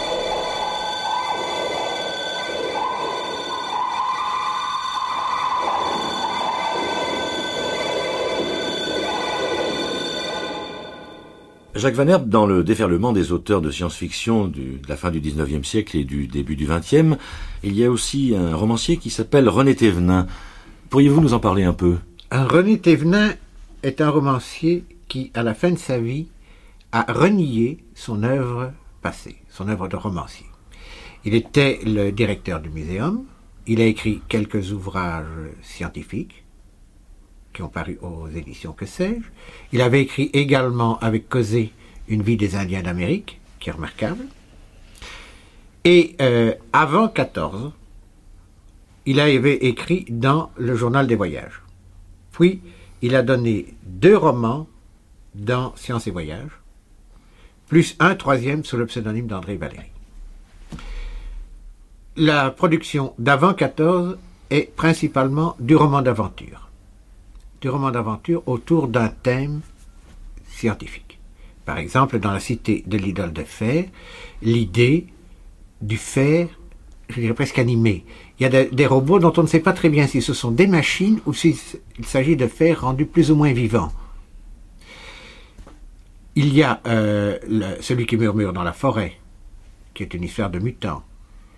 Jacques Van Herbe, dans le déferlement des auteurs de science-fiction du, de la fin du dix-neuvième siècle et du début du vingtième, il y a aussi un romancier qui s'appelle René Thévenin. Pourriez-vous nous en parler un peu ? René Thévenin est un romancier qui, à la fin de sa vie, a renié son œuvre passée, son œuvre de romancier. Il était le directeur du muséum, il a écrit quelques ouvrages scientifiques, qui ont paru aux éditions Que sais-je. Il avait écrit également avec Causet Une vie des Indiens d'Amérique, qui est remarquable. Et euh, avant quatorze, il avait écrit dans le Journal des Voyages. Puis, il a donné deux romans dans Sciences et Voyages, plus un troisième sous le pseudonyme d'André Valéry. La production d'avant quatorze est principalement du roman d'aventure. Du roman d'aventure autour d'un thème scientifique. Par exemple, dans La Cité de l'Idole de Fer, l'idée du fer, je dirais presque animé. Il y a de, des robots dont on ne sait pas très bien si ce sont des machines ou s'il s'agit de fer rendus plus ou moins vivants. Il y a euh, le, celui qui murmure dans la forêt, qui est une histoire de mutant. Déjà ?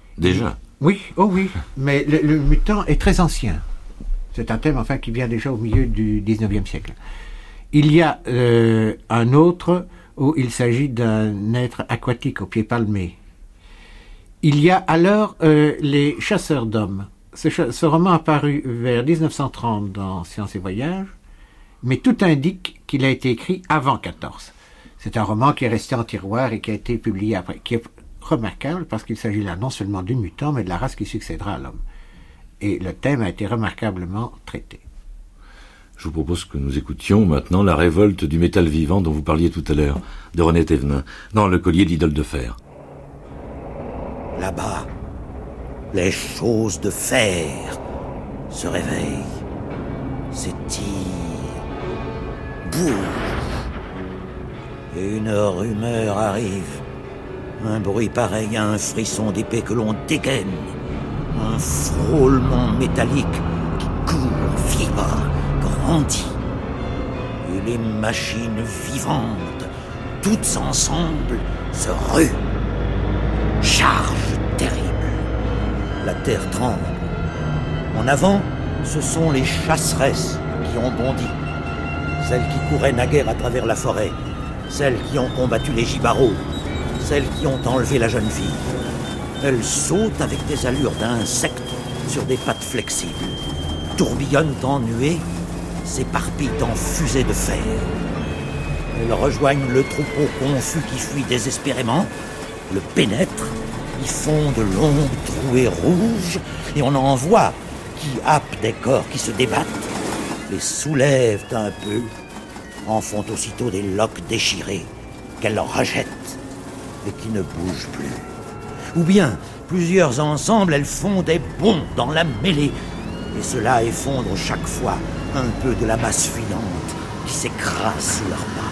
Oui, oh oui, mais le, le mutant est très ancien. C'est un thème, enfin, qui vient déjà au milieu du dix-neuvième siècle. Il y a euh, un autre où il s'agit d'un être aquatique aux pieds palmés. Il y a alors euh, Les Chasseurs d'hommes. Ce, ce roman a paru vers dix-neuf cent trente dans Sciences et Voyages, mais tout indique qu'il a été écrit avant quatorze. C'est un roman qui est resté en tiroir et qui a été publié après, qui est remarquable parce qu'il s'agit là non seulement du mutant, mais de la race qui succédera à l'homme. Et le thème a été remarquablement traité. Je vous propose que nous écoutions maintenant La révolte du métal vivant dont vous parliez tout à l'heure, de René Thévenin, dans Le collier de l'idole de fer. Là-bas, les choses de fer se réveillent, s'étirent, bougent. Et une rumeur arrive, un bruit pareil à un frisson d'épée que l'on dégaine. Un frôlement métallique qui court, vibre, grandit. Et les machines vivantes, toutes ensemble, se ruent. Charge terrible. La terre tremble. En avant, ce sont les chasseresses qui ont bondi. Celles qui couraient naguère à travers la forêt. Celles qui ont combattu les gibarots. Celles qui ont enlevé la jeune fille. Elles sautent avec des allures d'insectes sur des pattes flexibles, tourbillonnent en nuées, s'éparpillent en fusées de fer. Elles rejoignent le troupeau confus qui fuit désespérément, le pénètrent, y font de longues trouées rouges, et on en voit qui happent des corps qui se débattent, les soulèvent un peu, en font aussitôt des loques déchirées qu'elles rejettent et qui ne bougent plus. Ou bien Plusieurs ensemble, elles font des bonds dans la mêlée. Et cela effondre chaque fois un peu de la masse fuyante qui s'écrase sous leurs pas.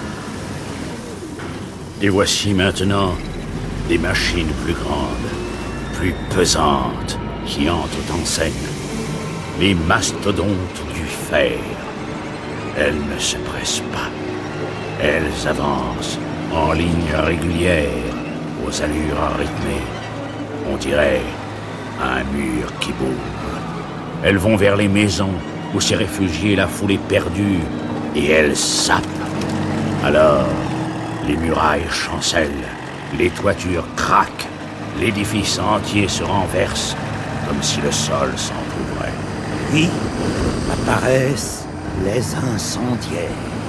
Et voici maintenant des machines plus grandes, plus pesantes, qui entrent en scène. Les mastodontes du fer. Elles ne se pressent pas. Elles avancent en ligne régulière, aux allures rythmées. On dirait un mur qui bouge. Elles vont vers les maisons où s'est réfugiée la foule éperdue, et elles sapent. Alors, les murailles chancellent, les toitures craquent, l'édifice entier se renverse, comme si le sol s'entrouvrait. Puis apparaissent les incendiaires.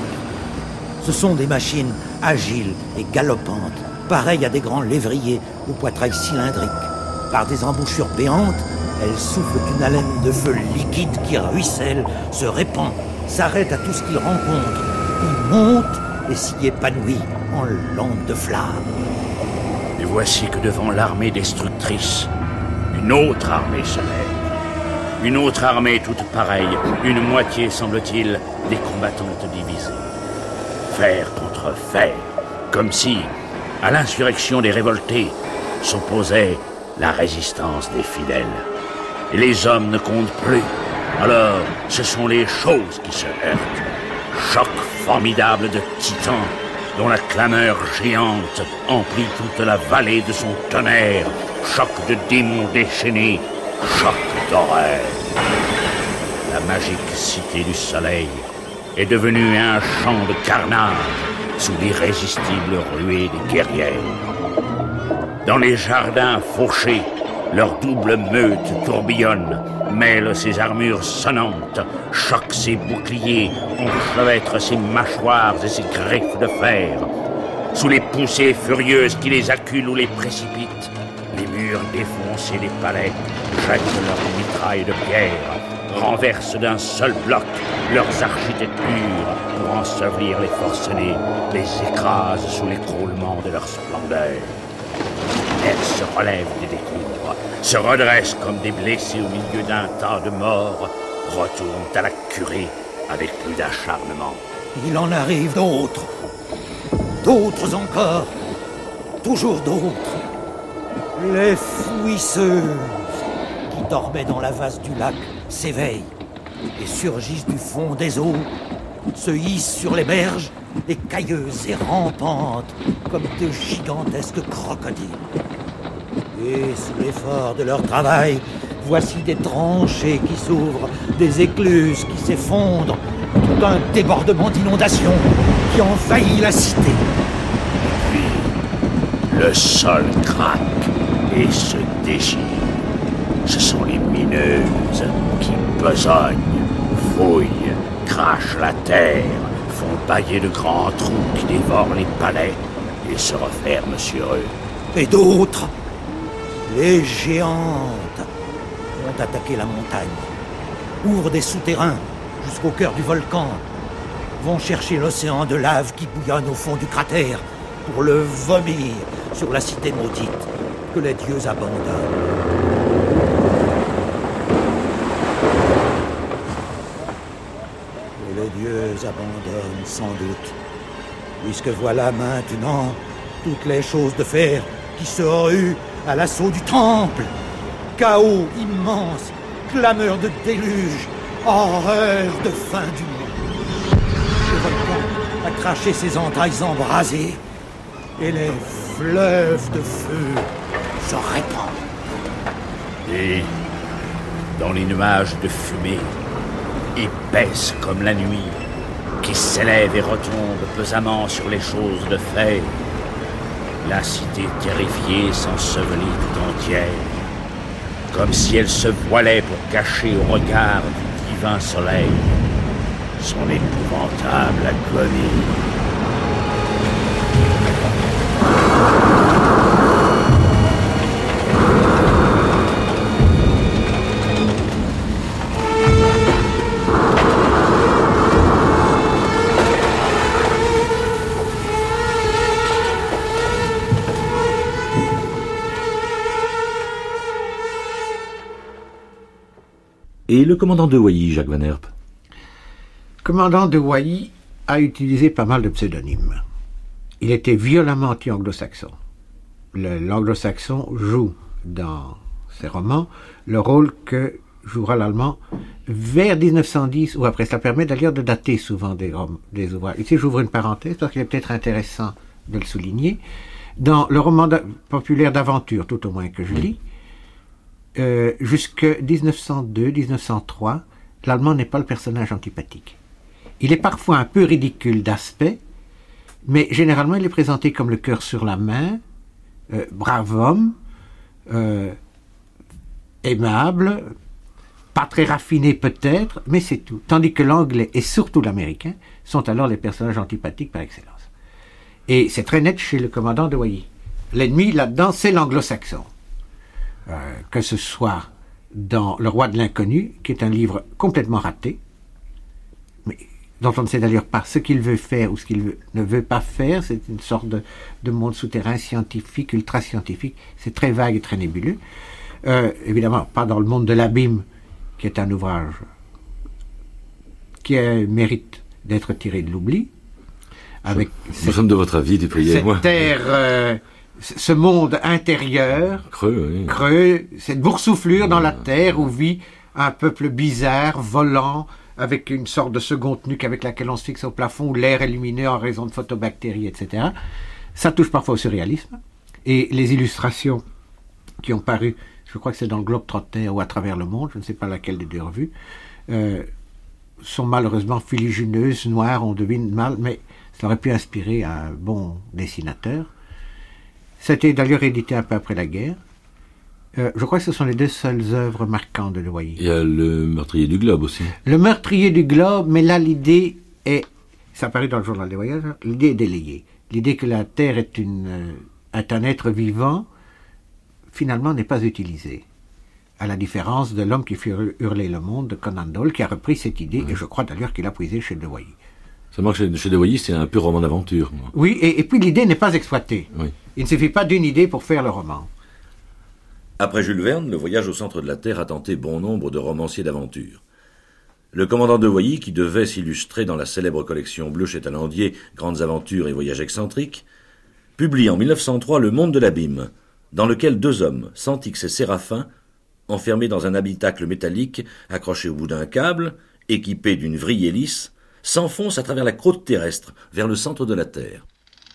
Ce sont des machines agiles et galopantes, pareilles à des grands lévriers aux poitrails cylindriques. Par des embouchures béantes, elles soufflent une haleine de feu liquide qui ruisselle, se répand, s'arrête à tout ce qu'il rencontre. Il monte et s'y épanouit en landes de flammes. Et voici que devant l'armée destructrice, une autre armée se lève. Une autre armée toute pareille, une moitié, semble-t-il, des combattantes divisées. Fer contre fer, comme si, à l'insurrection des révoltés, s'opposait la résistance des fidèles. Et les hommes ne comptent plus. Alors, ce sont les choses qui se heurtent. Choc formidable de titans, dont la clameur géante emplit toute la vallée de son tonnerre. Choc de démons déchaînés, choc d'horreur. La magique cité du soleil est devenue un champ de carnage sous l'irrésistible ruée des guerrières. Dans les jardins fauchés, leur double meute tourbillonne, mêle ses armures sonnantes, choque ses boucliers, enchevêtre ses mâchoires et ses griffes de fer. Sous les poussées furieuses qui les acculent ou les précipitent, les murs défoncés des palais jettent leurs mitrailles de pierre, renversent d'un seul bloc leurs architectures pour ensevelir les forcenés, les écrasent sous l'écroulement de leur splendeur. Elles se relèvent des décombres, se redressent comme des blessés au milieu d'un tas de morts, retournent à la curée avec plus d'acharnement. Il en arrive d'autres, d'autres encore, toujours d'autres. Les fouisseuses qui dormaient dans la vase du lac s'éveillent et surgissent du fond des eaux, se hissent sur les berges, écailleuses et rampantes comme de gigantesques crocodiles. Et sous l'effort de leur travail, voici des tranchées qui s'ouvrent, des écluses qui s'effondrent, tout un débordement d'inondations qui envahit la cité. Puis, le sol craque et se déchire. Ce sont les mineuses qui besognent, fouillent, crachent la terre, font bailler de grands trous qui dévorent les palais et se referment sur eux. Et d'autres, les géantes, ont attaqué la montagne, ouvrent des souterrains jusqu'au cœur du volcan, vont chercher l'océan de lave qui bouillonne au fond du cratère pour le vomir sur la cité maudite que les dieux abandonnent. Et les dieux abandonnent sans doute, puisque voilà maintenant toutes les choses de fer qui se ruent à l'assaut du temple. Chaos immense, clameur de déluge, horreur de fin du monde. Le volcan a craché ses entrailles embrasées et les fleuves de feu se répandent. Et dans les nuages de fumée, épaisse comme la nuit, qui s'élève et retombe pesamment sur les choses de fer, la cité terrifiée s'ensevelit tout entière, comme si elle se voilait pour cacher au regard du divin soleil son épouvantable agonie. Et le commandant de Wailly, Jacques Van Herp? Le commandant de Wailly a utilisé pas mal de pseudonymes. Il était violemment anti-anglo-saxon. Le, l'anglo-saxon joue dans ses romans le rôle que jouera l'allemand vers dix-neuf cent dix ou après. Ça permet d'ailleurs de dater souvent des, des ouvrages. Ici, j'ouvre une parenthèse parce qu'il est peut-être intéressant de le souligner. Dans le roman populaire d'aventure, tout au moins que je lis, euh, jusqu'en dix-neuf cent deux, dix-neuf cent trois, l'Allemand n'est pas le personnage antipathique. Il est parfois un peu ridicule d'aspect, mais généralement il est présenté comme le cœur sur la main, euh, brave homme, euh, aimable, pas très raffiné peut-être, mais c'est tout. Tandis que l'anglais et surtout l'américain sont alors les personnages antipathiques par excellence. Et c'est très net chez le commandant de Wailly. L'ennemi là-dedans, c'est l'anglo-saxon. Euh, que ce soit dans Le Roi de l'Inconnu, qui est un livre complètement raté, mais dont on ne sait d'ailleurs pas ce qu'il veut faire ou ce qu'il veut, ne veut pas faire. C'est une sorte de, de monde souterrain scientifique, ultra-scientifique. C'est très vague et très nébuleux. Euh, évidemment, pas dans Le Monde de l'Abîme, qui est un ouvrage qui a, mérite d'être tiré de l'oubli. Avec Nous cette, sommes de votre avis, Dupuyer et moi. Cette terre, euh, ce monde intérieur, creux, oui. creux, cette boursouflure dans la terre où vit un peuple bizarre, volant, avec une sorte de seconde nuque avec laquelle on se fixe au plafond, où l'air est lumineux en raison de photobactéries, et cetera. Ça touche parfois au surréalisme. Et les illustrations qui ont paru, je crois que c'est dans le Globe-Trotter ou à travers le monde, je ne sais pas laquelle des deux revues, euh, sont malheureusement filigineuses, noires, on devine mal, mais ça aurait pu inspirer un bon dessinateur. C'était d'ailleurs édité un peu après la guerre. Euh, je crois que ce sont les deux seules œuvres marquantes de Wailly. Il y a Le Meurtrier du Globe aussi. Le Meurtrier du Globe, mais là l'idée est, ça apparaît dans le journal des voyages, l'idée est délayée. L'idée que la Terre est, une, euh, est un être vivant, finalement n'est pas utilisée. À la différence de L'homme qui fit hurler le monde de Conan Doyle, qui a repris cette idée, oui. Et je crois d'ailleurs qu'il a puisé chez de Wailly. Seulement que chez, chez de Wailly, c'est un pur roman d'aventure. Moi. Oui, et, et puis l'idée n'est pas exploitée. Oui. Il ne suffit pas d'une idée pour faire le roman. Après Jules Verne, Le Voyage au centre de la Terre a tenté bon nombre de romanciers d'aventure. Le commandant de Wailly, qui devait s'illustrer dans la célèbre collection Bleu chez Talandier, Grandes aventures et voyages excentriques, publie en mille neuf cent trois Le Monde de l'Abîme, dans lequel deux hommes, Santix et Séraphin, enfermés dans un habitacle métallique, accroché au bout d'un câble, équipés d'une vrille hélice, s'enfoncent à travers la croûte terrestre, vers le centre de la Terre.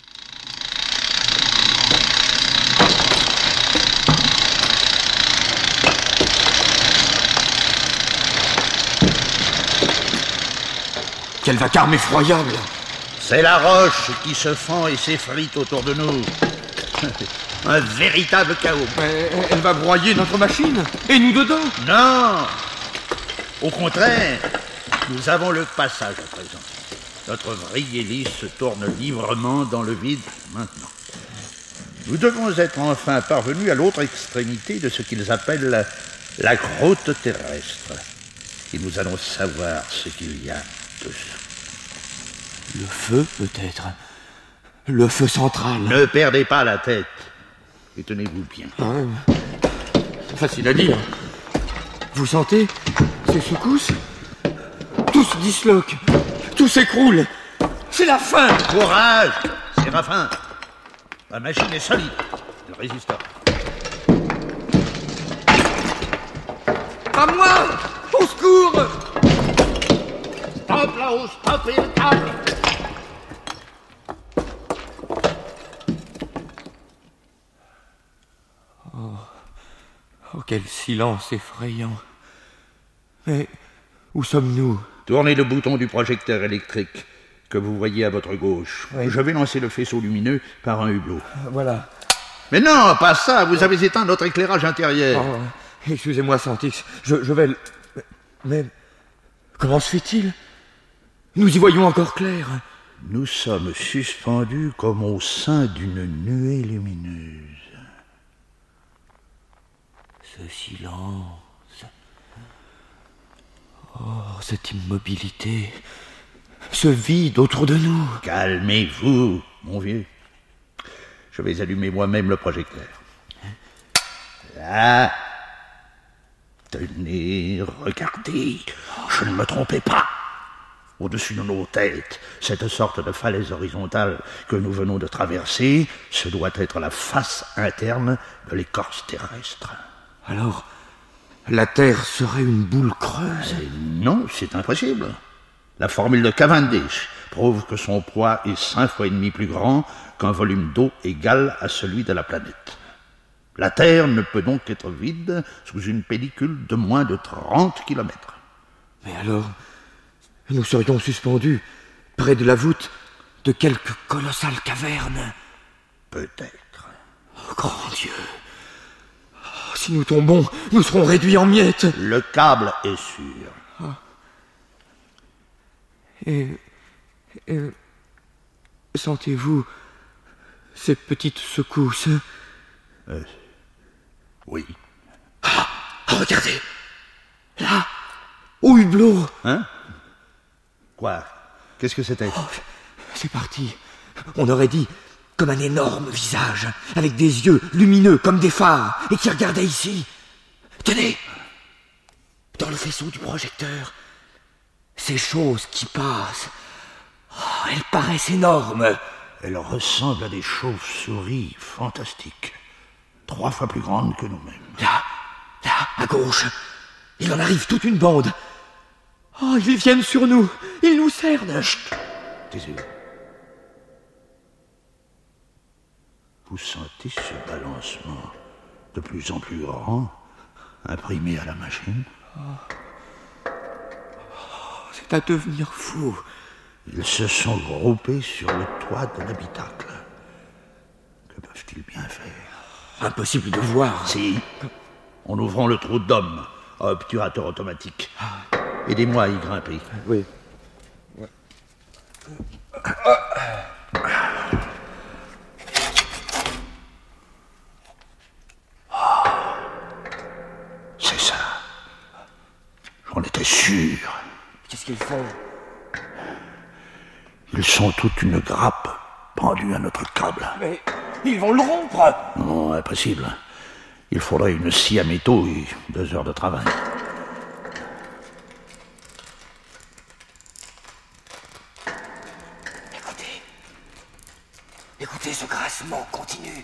Quel vacarme effroyable! C'est la roche qui se fend et s'effrite autour de nous. Un véritable chaos. Mais elle va broyer notre machine, et nous dedans. Non! Au contraire, nous avons le passage à présent. Notre vrille hélice se tourne librement dans le vide maintenant. Nous devons être enfin parvenus à l'autre extrémité de ce qu'ils appellent la, la croûte terrestre. Et nous allons savoir ce qu'il y a dessous. Le feu, peut-être. Le feu central. Ne perdez pas la tête. Et tenez-vous bien. Ah, facile à dire. Vous sentez ces secousses? Tout se disloque. Tout s'écroule. C'est la fin. Courage, Séraphin. La machine est solide. Elle résistera. À moi! Au secours! Stop là-haut, stoppez le câble! Oh. Oh, quel silence effrayant. Mais où sommes-nous? Tournez le bouton du projecteur électrique que vous voyez à votre gauche. Oui. Je vais lancer le faisceau lumineux par un hublot. Voilà. Mais non, pas ça. Vous avez éteint notre éclairage intérieur. Oh, excusez-moi, Santix. Je, je vais le... Mais comment se fait-il? Nous y voyons encore clair. Nous sommes suspendus comme au sein d'une nuée lumineuse. Ce silence. Oh, cette immobilité. Ce vide autour de nous. Calmez-vous, mon vieux. Je vais allumer moi-même le projecteur. Là. Tenez, regardez, je ne me trompais pas. Au-dessus de nos têtes, cette sorte de falaise horizontale que nous venons de traverser, ce doit être la face interne de l'écorce terrestre. Alors, la Terre serait une boule creuse? Et non, c'est impossible. La formule de Cavendish prouve que son poids est cinq fois et demi plus grand qu'un volume d'eau égal à celui de la planète. La Terre ne peut donc être vide sous une pellicule de moins de trente kilomètres. Mais alors, nous serions suspendus près de la voûte de quelque colossale caverne. Peut-être. Oh, grand Dieu! Oh, si nous tombons, nous serons réduits en miettes. Le câble est sûr. Ah. Et, et sentez-vous ces petites secousses? euh, Oui. Ah, regardez! Là, au hublot. Hein? Quoi? Qu'est-ce que c'était? Oh, c'est parti. On aurait dit comme un énorme visage, avec des yeux lumineux comme des phares, et qui regardait ici. Tenez! Dans le faisceau du projecteur, ces choses qui passent, oh, elles paraissent énormes. Elles ressemblent à des chauves-souris fantastiques, trois fois plus grandes que nous-mêmes. Là, là, à gauche, il en arrive toute une bande. Oh, ils viennent sur nous, ils nous cernent. Chut, tes yeux. Vous sentez ce balancement de plus en plus grand, imprimé à la machine? Oh. Oh, c'est à devenir fou. Ils se sont groupés sur le toit de l'habitacle. Que peuvent-ils bien faire? Impossible de voir. Si, en ouvrant le trou d'homme à obturateur automatique. Aidez-moi à y grimper. Oui. Ouais. C'est ça. J'en étais sûr. Qu'est-ce qu'ils font? Ils sont toute une grappe pendue à notre câble. Mais ils vont le rompre. Non, impossible. Il faudrait une scie à métaux et deux heures de travail. Écoutez. Écoutez ce grincement continu.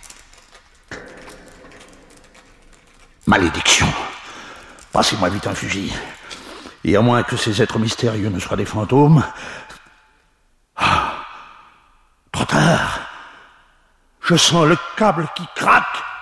Malédiction. Passez-moi vite un fusil. Et à moins que ces êtres mystérieux ne soient des fantômes... Ah, trop tard. Je sens le câble qui craque.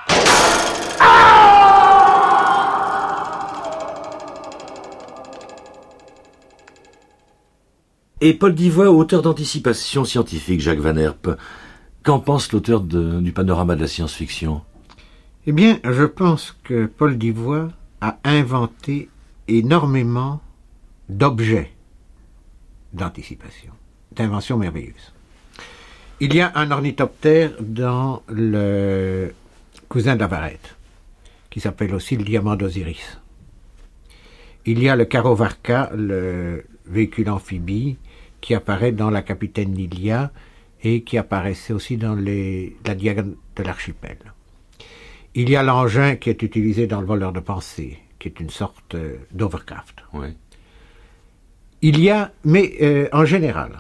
Et Paul Divoye, auteur d'anticipation scientifique, Jacques Van Herp, qu'en pense l'auteur de, du panorama de la science-fiction? Eh bien, je pense que Paul Divoye a inventé énormément d'objets d'anticipation, d'inventions merveilleuses. Il y a un ornithoptère dans le cousin d'Avarette, qui s'appelle aussi le diamant d'Osiris. Il y a le Karovarka, le véhicule amphibie, qui apparaît dans la Capitaine Lilia et qui apparaissait aussi dans les, la diagonale de l'archipel. Il y a l'engin qui est utilisé dans le voleur de pensée, qui est une sorte euh, d'Overcraft. Oui. Il y a, mais euh, en général,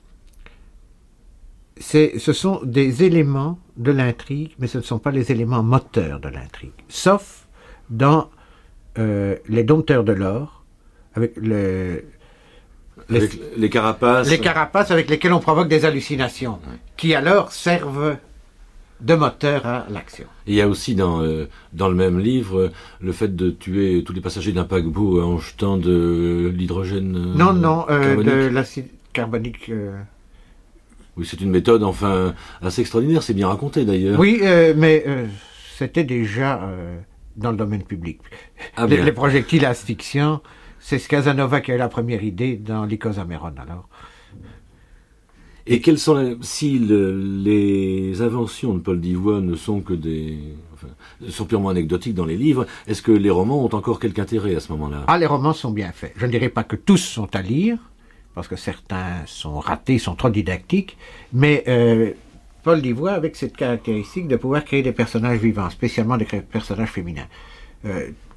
c'est, ce sont des éléments de l'intrigue, mais ce ne sont pas les éléments moteurs de l'intrigue. Sauf dans euh, les dompteurs de l'or, avec le... Les, avec les carapaces. Les carapaces avec lesquelles on provoque des hallucinations, oui. Qui alors servent de moteur à l'action. Il y a aussi dans, euh, dans le même livre le fait de tuer tous les passagers d'un paquebot en jetant de l'hydrogène euh, Non, non, euh, de l'acide carbonique. Euh... Oui, c'est une méthode enfin assez extraordinaire, c'est bien raconté d'ailleurs. Oui, euh, mais euh, c'était déjà euh, dans le domaine public. Ah, les, les projectiles asphyxiants, c'est ce Casanova qui a eu la première idée dans Lycos Améron, alors. Et quelles sont les, si le, les inventions de Paul Divoye ne sont que des, enfin, sont purement anecdotiques dans les livres, est-ce que les romans ont encore quelque intérêt à ce moment-là? Ah, les romans sont bien faits. Je ne dirais pas que tous sont à lire, parce que certains sont ratés, sont trop didactiques, mais euh, Paul Divoye avec cette caractéristique de pouvoir créer des personnages vivants, spécialement des personnages féminins. Euh,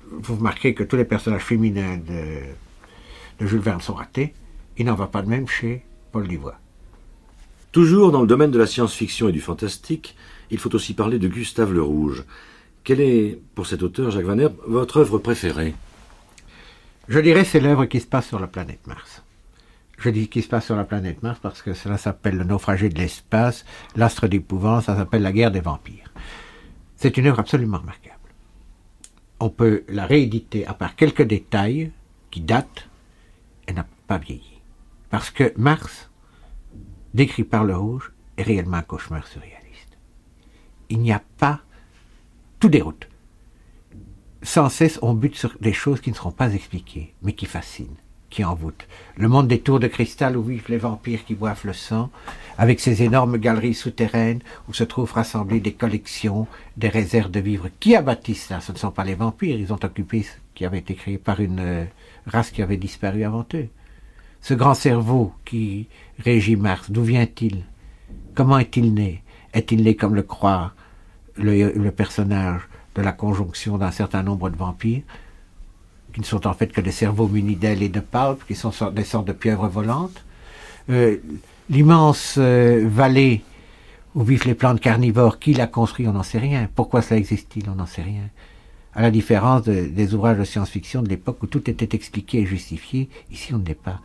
vous remarquerez que tous les personnages féminins de, de Jules Verne sont ratés. Il n'en va pas de même chez Paul Livois. Toujours dans le domaine de la science-fiction et du fantastique, il faut aussi parler de Gustave Le Rouge. Quelle est, pour cet auteur, Jacques Van Herp, votre œuvre préférée? Je dirais c'est l'œuvre qui se passe sur la planète Mars. Je dis qui se passe sur la planète Mars parce que cela s'appelle Le naufragé de l'espace, L'astre d'épouvante, ça s'appelle La guerre des vampires. C'est une œuvre absolument remarquable. On peut la rééditer à part quelques détails qui datent, elle n'a pas vieilli. Parce que Mars, décrit par Le Rouge, est réellement un cauchemar surréaliste. Il n'y a pas... Tout déroute. Sans cesse, on bute sur des choses qui ne seront pas expliquées, mais qui fascinent, qui envoûtent. Le monde des tours de cristal où vivent les vampires qui boivent le sang, avec ces énormes galeries souterraines où se trouvent rassemblées des collections, des réserves de vivres. Qui a bâti cela? Ce ne sont pas les vampires, ils ont occupé ce qui avait été créé par une euh, race qui avait disparu avant eux. Ce grand cerveau qui régit Mars, d'où vient-il? Comment est-il né? Est-il né comme le croit le, le personnage de la conjonction d'un certain nombre de vampires, qui ne sont en fait que des cerveaux munis d'ailes et de palpes, qui sont des sortes de pieuvres volantes? euh, L'immense euh, vallée où vivent les plantes carnivores, qui l'a construit? On n'en sait rien. Pourquoi cela existe-t-il? On n'en sait rien. À la différence de, des ouvrages de science-fiction de l'époque où tout était expliqué et justifié, ici on ne l'est pas.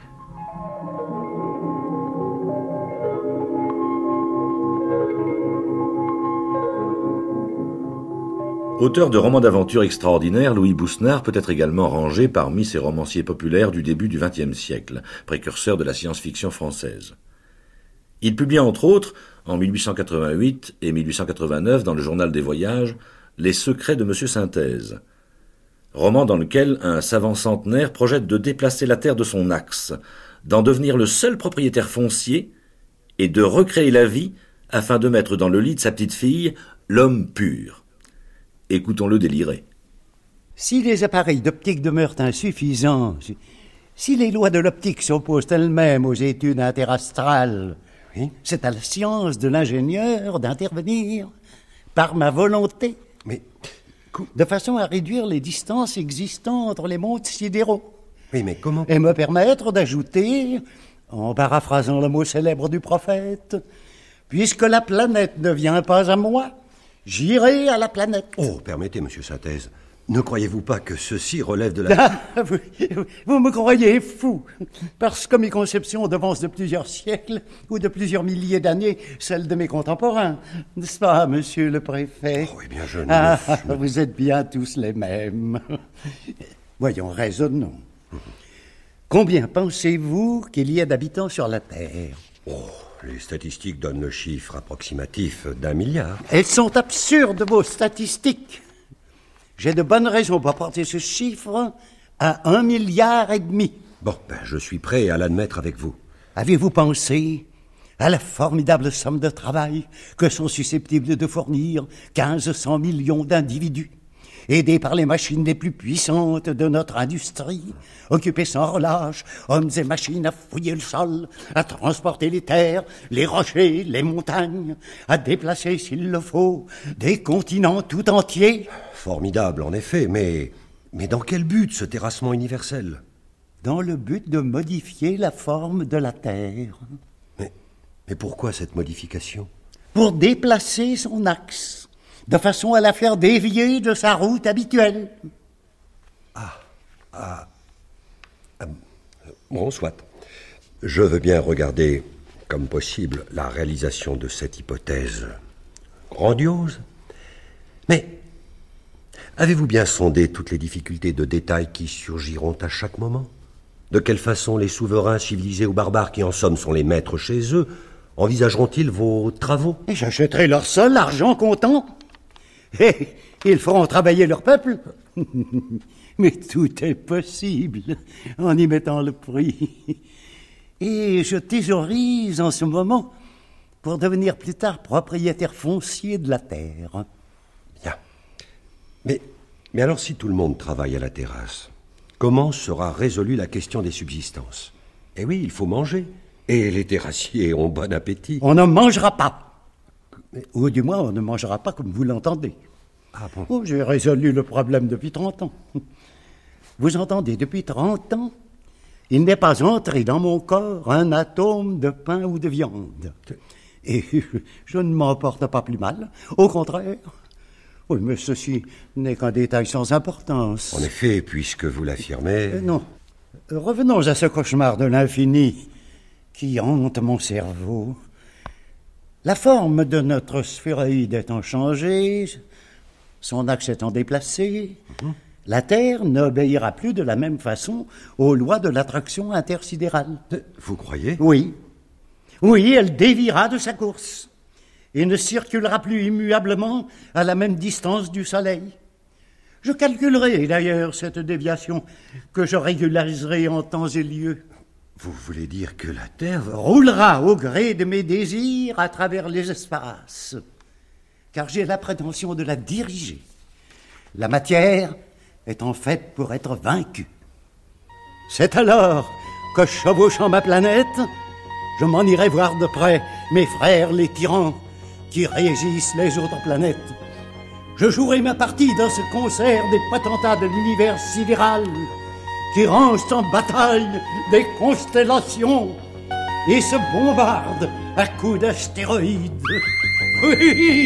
Auteur de romans d'aventure extraordinaires, Louis Boussenard peut être également rangé parmi ces romanciers populaires du début du vingtième siècle, précurseurs de la science-fiction française. Il publie entre autres, en mille huit cent quatre-vingt-huit et mille huit cent quatre-vingt-neuf dans le Journal des Voyages, Les secrets de Monsieur Synthèse, roman dans lequel un savant centenaire projette de déplacer la Terre de son axe, d'en devenir le seul propriétaire foncier et de recréer la vie afin de mettre dans le lit de sa petite fille l'homme pur. Écoutons-le délirer. Si les appareils d'optique demeurent insuffisants, si les lois de l'optique s'opposent elles-mêmes aux études interastrales, oui, c'est à la science de l'ingénieur d'intervenir par ma volonté, mais de façon à réduire les distances existantes entre les mondes sidéraux. Oui, mais comment? Et me permettre d'ajouter, en paraphrasant le mot célèbre du prophète, puisque la planète ne vient pas à moi, j'irai à la planète. Oh, permettez, monsieur Synthèse, ne croyez-vous pas que ceci relève de la... Ah, vous, vous me croyez fou, parce que mes conceptions devancent de plusieurs siècles ou de plusieurs milliers d'années celles de mes contemporains. N'est-ce pas, monsieur le préfet? Oh, eh bien, je ne... Ah, vous êtes bien tous les mêmes. Voyons, raisonnons. Combien pensez-vous qu'il y a d'habitants sur la Terre? Oh, les statistiques donnent le chiffre approximatif d'un milliard. Elles sont absurdes, vos statistiques. J'ai de bonnes raisons pour porter ce chiffre à un milliard et demi. Bon, ben, je suis prêt à l'admettre avec vous. Avez-vous pensé à la formidable somme de travail que sont susceptibles de fournir quinze cents millions d'individus, aidés par les machines les plus puissantes de notre industrie, occupés sans relâche, hommes et machines à fouiller le sol, à transporter les terres, les rochers, les montagnes, à déplacer, s'il le faut, des continents tout entiers? Formidable, en effet, mais... Mais dans quel but, ce terrassement universel? Dans le but de modifier la forme de la Terre. Mais, mais pourquoi cette modification? Pour déplacer son axe, de façon à la faire dévier de sa route habituelle. Ah, ah, ah bon, soit. Je veux bien regarder comme possible la réalisation de cette hypothèse grandiose. Mais avez-vous bien sondé toutes les difficultés de détail qui surgiront à chaque moment? De quelle façon les souverains civilisés ou barbares, qui en somme sont les maîtres chez eux, envisageront-ils vos travaux? Et j'achèterai leur sol argent comptant. Et ils feront travailler leur peuple. Mais tout est possible en y mettant le prix. Et je thésaurise en ce moment pour devenir plus tard propriétaire foncier de la terre. Bien. Mais, mais alors si tout le monde travaille à la terrasse, comment sera résolue la question des subsistances? Eh oui, il faut manger. Et les terrassiers ont bon appétit. On ne mangera pas. Ou du moins, on ne mangera pas comme vous l'entendez. Ah bon? Oh, j'ai résolu le problème depuis trente ans. Vous entendez, depuis trente ans, il n'est pas entré dans mon corps un atome de pain ou de viande. Et je ne m'en porte pas plus mal, au contraire. Oui, mais ceci n'est qu'un détail sans importance. En effet, puisque vous l'affirmez... Euh, non. Revenons à ce cauchemar de l'infini qui hante mon cerveau. La forme de notre sphéroïde étant changée, son axe étant déplacé, mm-hmm. la Terre n'obéira plus de la même façon aux lois de l'attraction intersidérale. Vous croyez? Oui. Oui, elle déviera de sa course et ne circulera plus immuablement à la même distance du Soleil. Je calculerai d'ailleurs cette déviation que je régulariserai en temps et lieu. Vous voulez dire que la Terre roulera au gré de mes désirs à travers les espaces, car j'ai la prétention de la diriger. La matière est en fait pour être vaincue. C'est alors que, chevauchant ma planète, je m'en irai voir de près mes frères les tyrans qui régissent les autres planètes. Je jouerai ma partie dans ce concert des potentats de l'univers sidéral qui rangent en bataille des constellations et se bombardent à coups d'astéroïdes. Oui!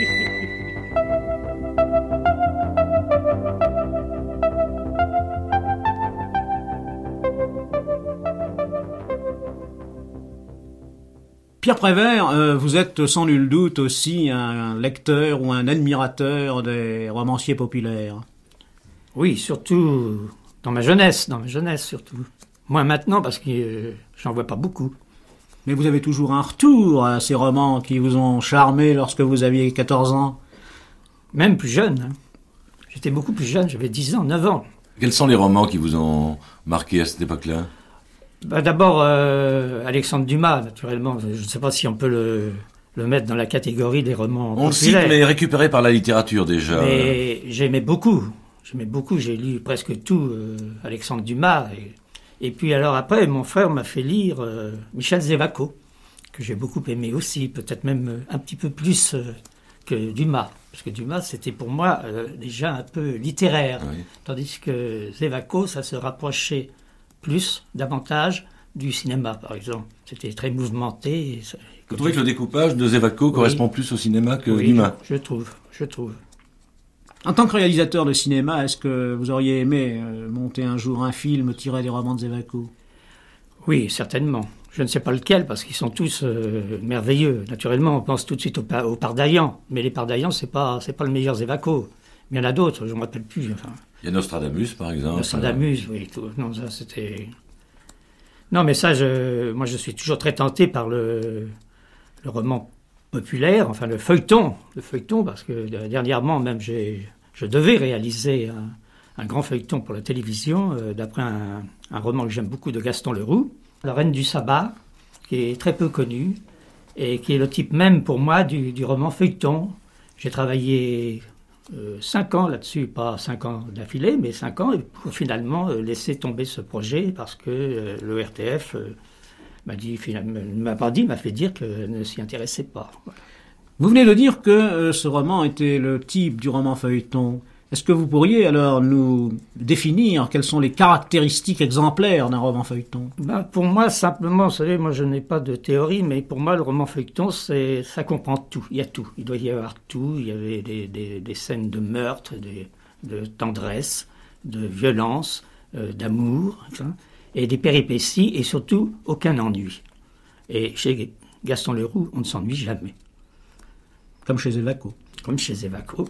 Pierre Prévert, euh, vous êtes sans nul doute aussi un lecteur ou un admirateur des romanciers populaires. Oui, surtout dans ma jeunesse, dans ma jeunesse surtout. Moins maintenant parce que euh, j'en vois pas beaucoup. Mais vous avez toujours un retour à ces romans qui vous ont charmé lorsque vous aviez quatorze ans. Même plus jeune. Hein. J'étais beaucoup plus jeune, j'avais dix ans, neuf ans. Quels sont les romans qui vous ont marqué à cette époque-là? Bah d'abord, euh, Alexandre Dumas, naturellement. Je ne sais pas si on peut le, le mettre dans la catégorie des romans on populaires. On le cite, mais récupéré par la littérature déjà. Mais j'aimais beaucoup. J'aimais beaucoup. J'ai lu presque tout euh, Alexandre Dumas. Et, et puis alors après, mon frère m'a fait lire euh, Michel Zévaco, que j'ai beaucoup aimé aussi. Peut-être même un petit peu plus euh, que Dumas. Parce que Dumas, c'était pour moi euh, déjà un peu littéraire. Oui. Tandis que Zévaco, ça se rapprochait plus, davantage, du cinéma, par exemple. C'était très mouvementé. Ça, vous trouvez que le découpage de Zévaco oui. correspond plus au cinéma que oui, Dumas? je, je trouve, je trouve. En tant que réalisateur de cinéma, est-ce que vous auriez aimé euh, monter un jour un film tiré des romans de Zévaco? Oui, certainement. Je ne sais pas lequel, parce qu'ils sont tous euh, merveilleux. Naturellement, on pense tout de suite aux au Pardaillan. Mais les Pardaillans, c'est pas, c'est pas le meilleur Zévaco. Mais il y en a d'autres, je ne me rappelle plus. Enfin. Il y a Nostradamus, par exemple. Nostradamus, oui. Tout. Non, ça, c'était... Non, mais ça, je... moi, je suis toujours très tenté par le, le roman populaire, enfin, le feuilleton. Le feuilleton, parce que dernièrement, même, j'ai... je devais réaliser un, un grand feuilleton pour la télévision, euh, d'après un, un roman que j'aime beaucoup de Gaston Leroux, La Reine du Sabbat, qui est très peu connu, et qui est le type même, pour moi, du, du roman feuilleton. J'ai travaillé... Euh, cinq ans là-dessus, pas cinq ans d'affilée, mais cinq ans, et pour finalement euh, laisser tomber ce projet parce que euh, le R T F euh, m'a dit, finalement, ne m'a pas dit, m'a fait dire qu'elle ne s'y intéressait pas. Voilà. Vous venez de dire que euh, ce roman était le type du roman feuilleton. Est-ce que vous pourriez alors nous définir quelles sont les caractéristiques exemplaires d'un roman feuilleton? Ben, pour moi, simplement, vous savez, moi je n'ai pas de théorie, mais pour moi, le roman feuilleton, c'est, ça comprend tout. Il y a tout. Il doit y avoir tout. Il y avait des, des, des scènes de meurtre, des, de tendresse, de violence, euh, d'amour, hein, et des péripéties, et surtout, aucun ennui. Et chez Gaston Leroux, on ne s'ennuie jamais. Comme chez Zévaco. Comme chez Zévaco.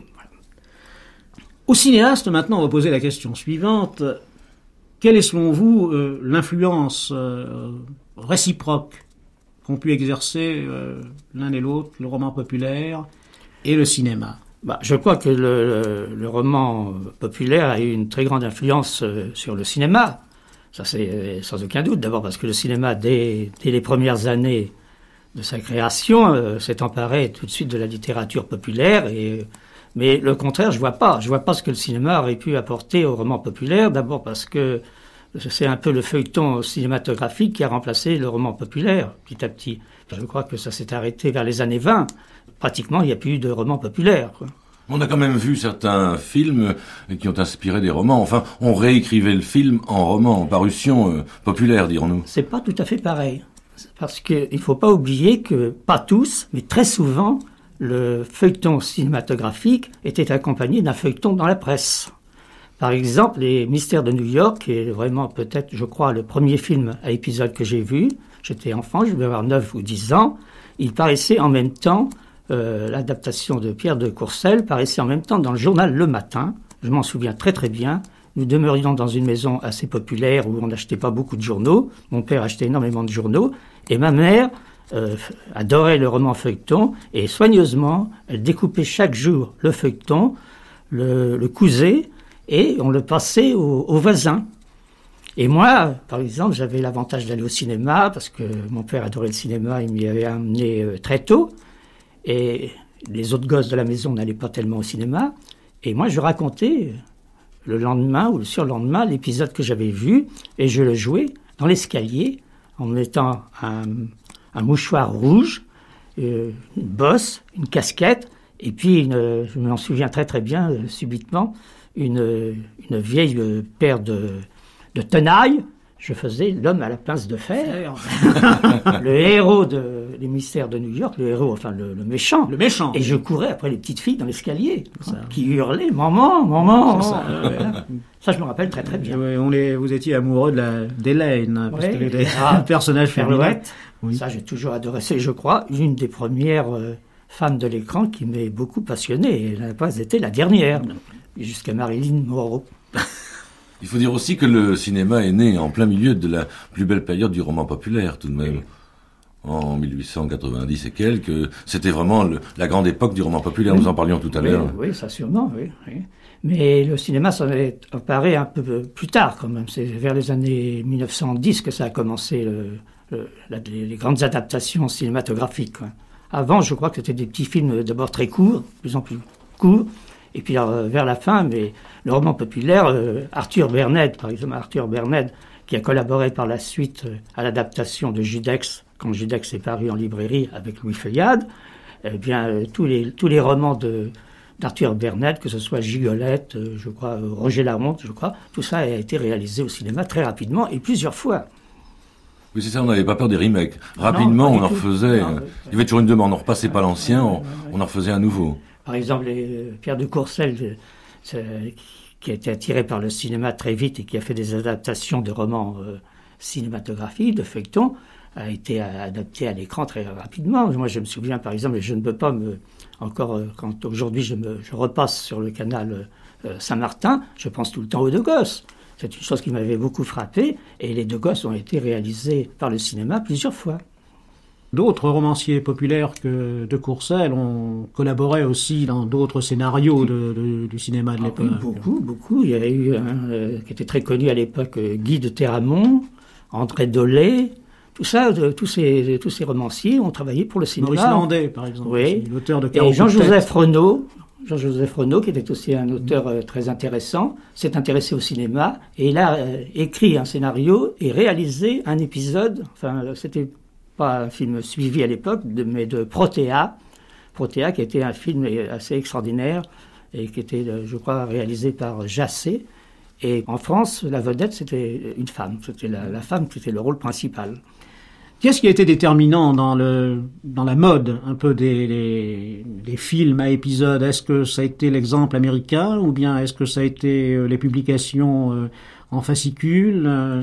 Au cinéaste, maintenant, on va poser la question suivante. Quelle est, selon vous, euh, l'influence euh, réciproque qu'ont pu exercer euh, l'un et l'autre, le roman populaire et le cinéma? Bah, je crois que le, le, le roman populaire a eu une très grande influence euh, sur le cinéma. Ça, c'est euh, sans aucun doute. D'abord parce que le cinéma, dès, dès les premières années de sa création, euh, s'est emparé tout de suite de la littérature populaire et... Mais le contraire, je vois pas. Je vois pas ce que le cinéma aurait pu apporter au roman populaire. D'abord parce que c'est un peu le feuilleton cinématographique qui a remplacé le roman populaire, petit à petit. Je crois que ça s'est arrêté vers les années vingt. Pratiquement, il n'y a plus de roman populaire, quoi. On a quand même vu certains films qui ont inspiré des romans. Enfin, on réécrivait le film en roman, en parution euh, populaire, dirons-nous. C'est pas tout à fait pareil. Parce qu'il ne faut pas oublier que, pas tous, mais très souvent, le feuilleton cinématographique était accompagné d'un feuilleton dans la presse. Par exemple, Les Mystères de New York, qui est vraiment peut-être, je crois, le premier film à épisode que j'ai vu. J'étais enfant, je devais avoir neuf ou dix ans. Il paraissait en même temps... Euh, l'adaptation de Pierre de Courcelles paraissait en même temps dans le journal Le Matin. Je m'en souviens très très bien. Nous demeurions dans une maison assez populaire où on n'achetait pas beaucoup de journaux. Mon père achetait énormément de journaux. Et ma mère euh, adorait le roman feuilleton. Et soigneusement, elle découpait chaque jour le feuilleton, le, le cousait et on le passait aux, aux voisins. Et moi, par exemple, j'avais l'avantage d'aller au cinéma parce que mon père adorait le cinéma. Il m'y avait amené euh, très tôt. Et les autres gosses de la maison n'allaient pas tellement au cinéma. Et moi, je racontais le lendemain ou le surlendemain l'épisode que j'avais vu. Et je le jouais dans l'escalier en mettant un, un mouchoir rouge, euh, une bosse, une casquette. Et puis, une, je m'en souviens très très bien, euh, subitement, une, une vieille euh, paire de, de tenailles. Je faisais l'homme à la pince de fer, le héros de Les Mystères de New York, le héros, enfin le, le méchant. Le méchant. Et je courais après les petites filles dans l'escalier, hein, qui hurlaient « Maman, maman !» Ça, euh, ça, je me rappelle très très bien. Euh, on les, vous étiez amoureux de la, d'Hélène, parce ouais, qu'elle était ah, un personnage féminin. Oui. Ça, j'ai toujours adoré. C'est, je crois, une des premières euh, femmes de l'écran qui m'est beaucoup passionnée. Elle n'a pas été la dernière, jusqu'à Marilyn Monroe. Il faut dire aussi que le cinéma est né en plein milieu de la plus belle période du roman populaire, tout de même. En mille huit cent quatre-vingt-dix et quelques, c'était vraiment le, la grande époque du roman populaire, oui. Nous en parlions tout à oui, l'heure. Oui, ça sûrement, oui, oui. Mais le cinéma, ça apparaît un peu plus tard quand même. C'est vers les années mille neuf cent dix que ça a commencé, le, le, la, les grandes adaptations cinématographiques. Quoi. Avant, je crois que c'était des petits films d'abord très courts, de plus en plus courts. Et puis euh, vers la fin, mais le roman populaire, euh, Arthur Berned, par exemple, Arthur Berned, qui a collaboré par la suite euh, à l'adaptation de Judex, quand Judex est paru en librairie avec Louis Feuillade, eh bien, euh, tous, les, tous les romans de, d'Arthur Berned, que ce soit Gigolette, euh, je crois, euh, Roger Laronte, je crois, tout ça a été réalisé au cinéma très rapidement et plusieurs fois. Oui, c'est ça, on n'avait pas peur des remakes. Rapidement, non, on en refaisait. Non, euh, il y avait toujours une demande, on repassait pas l'ancien, on, on en refaisait un nouveau. Par exemple, les, Pierre de Courcelles, euh, qui a été attiré par le cinéma très vite et qui a fait des adaptations de romans euh, cinématographiques, de feuilletons, a été adapté à l'écran très rapidement. Moi, je me souviens, par exemple, et je ne peux pas me... Encore, euh, quand aujourd'hui je, me, je repasse sur le canal euh, Saint-Martin, je pense tout le temps aux Deux Gosses. C'est une chose qui m'avait beaucoup frappé, et les Deux Gosses ont été réalisés par le cinéma plusieurs fois. D'autres romanciers populaires que de Courcelles ont collaboré aussi dans d'autres scénarios de, de, du cinéma de ah, l'époque. Oui, beaucoup, beaucoup. Il y a eu un euh, qui était très connu à l'époque, euh, Guy de Terramont, André Dolé, tout ça, de, tous, ces, tous ces romanciers ont travaillé pour le cinéma. Maurice Landais, par exemple, oui. l'auteur de Et Jean-Joseph Renaud, Jean-Joseph Renaud, qui était aussi un auteur euh, très intéressant, s'est intéressé au cinéma et il a euh, écrit un scénario et réalisé un épisode, enfin, c'était pas un film suivi à l'époque, de, mais de Protéa. Protéa, qui était un film assez extraordinaire et qui était, je crois, réalisé par Jacet. Et en France, la vedette, c'était une femme. C'était la, la femme qui était le rôle principal. Qu'est-ce qui a été déterminant dans, le, dans la mode un peu des, des, des films à épisodes? Est-ce que ça a été l'exemple américain ou bien est-ce que ça a été les publications en fascicules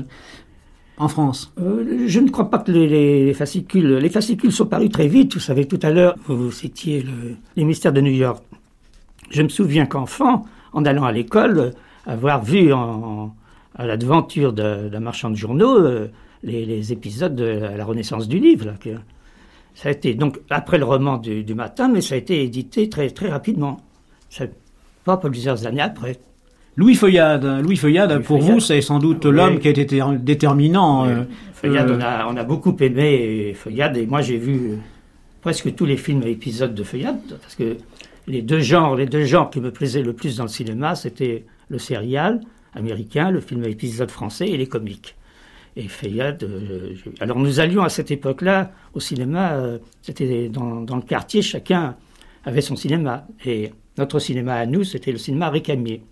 en France? euh, Je ne crois pas que les, les fascicules... Les fascicules sont parus très vite. Vous savez, tout à l'heure, vous citiez le, les Mystères de New York. Je me souviens qu'enfant, en allant à l'école, avoir vu en, à la devanture de, d'un marchand de journaux euh, les, les épisodes de la, la Renaissance du livre. Là, que, ça a été donc après le roman du, du matin, mais ça a été édité très, très rapidement. Ça, pas plusieurs années après. Louis Feuillade, Louis Feuillade, Louis pour Feuillade. Vous, c'est sans doute oui. l'homme qui a été déterminant. Oui. Euh, Feuillade, euh... on, a, on a beaucoup aimé Feuillade, et moi j'ai vu presque tous les films à épisodes de Feuillade, parce que les deux genres, les deux genres qui me plaisaient le plus dans le cinéma, c'était le serial américain, le film à épisodes français et les comiques. Et Feuillade, euh, alors nous allions à cette époque-là au cinéma, euh, c'était dans, dans le quartier, chacun avait son cinéma. Et Notre cinéma à nous, c'était le cinéma Récamier.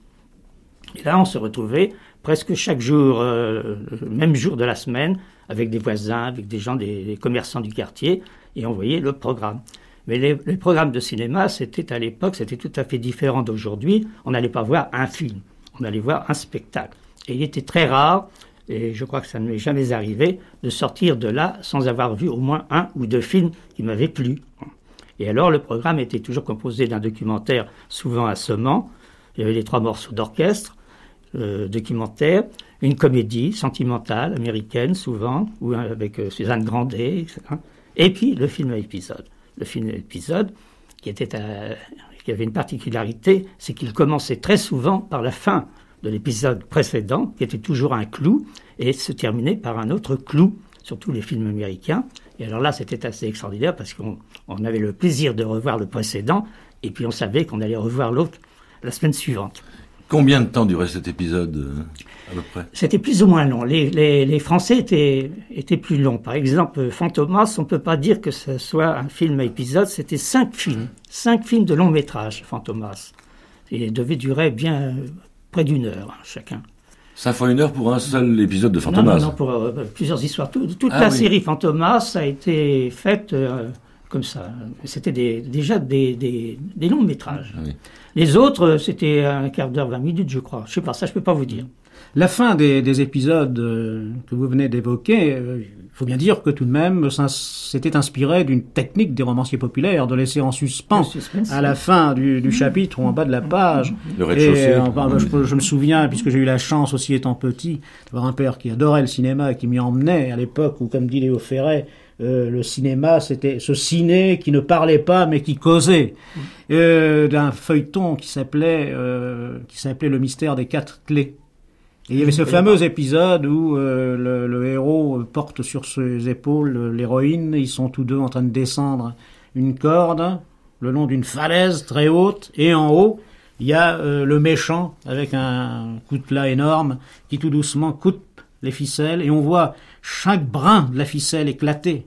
Et là, on se retrouvait presque chaque jour, euh, le même jour de la semaine, avec des voisins, avec des gens, des, des commerçants du quartier, et on voyait le programme. Mais les, les programmes de cinéma, c'était à l'époque, c'était tout à fait différent d'aujourd'hui. On n'allait pas voir un film, on allait voir un spectacle. Et il était très rare, et je crois que ça ne m'est jamais arrivé, de sortir de là sans avoir vu au moins un ou deux films qui m'avaient plu. Et alors, le programme était toujours composé d'un documentaire, souvent assommant. Il y avait les trois morceaux d'orchestre, euh, documentaire, une comédie sentimentale, américaine, souvent, ou avec euh, Suzanne Grandet, et cetera. Et puis, le film à épisode. Le film à épisode, qui, était à, qui avait une particularité, c'est qu'il commençait très souvent par la fin de l'épisode précédent, qui était toujours un clou, et se terminait par un autre clou, surtout les films américains. Et alors là, c'était assez extraordinaire, parce qu'on on avait le plaisir de revoir le précédent, et puis on savait qu'on allait revoir l'autre la semaine suivante. Combien de temps durait cet épisode, euh, à peu près ? C'était plus ou moins long. Les, les, les Français étaient, étaient plus longs. Par exemple, Fantomas, on ne peut pas dire que ce soit un film à épisode, c'était cinq films. Cinq films de long métrage, Fantomas. Et devait durer bien euh, près d'une heure, hein, chacun. Cinq fois une heure pour un seul épisode de Fantomas ? Non, non, non, pour euh, plusieurs histoires. Tout, toute ah, la oui. série Fantomas a été faite euh, comme ça. C'était des, déjà des, des, des longs métrages. Ah, oui. Les autres, c'était un quart d'heure, vingt minutes, je crois. Je sais pas, ça je peux pas vous dire. La fin des, des épisodes euh, que vous venez d'évoquer, il euh, faut bien dire que tout de même, ça s'était inspiré d'une technique des romanciers populaires, de laisser en suspens à la fin du, du chapitre ou en bas de la page. Le rez-de-chaussée. Et, euh, je, je me souviens, puisque j'ai eu la chance aussi étant petit, d'avoir un père qui adorait le cinéma et qui m'y emmenait à l'époque où, comme dit Léo Ferré, Euh, le cinéma, c'était ce ciné qui ne parlait pas mais qui causait, euh, d'un feuilleton qui s'appelait euh, qui s'appelait Le mystère des quatre clés. Et il y avait ce fameux épisode où euh, le, le héros porte sur ses épaules l'héroïne. Ils sont tous deux en train de descendre une corde le long d'une falaise très haute, et en haut il y a euh, le méchant avec un coutelas énorme qui tout doucement coupe les ficelles, et on voit chaque brin de la ficelle éclater.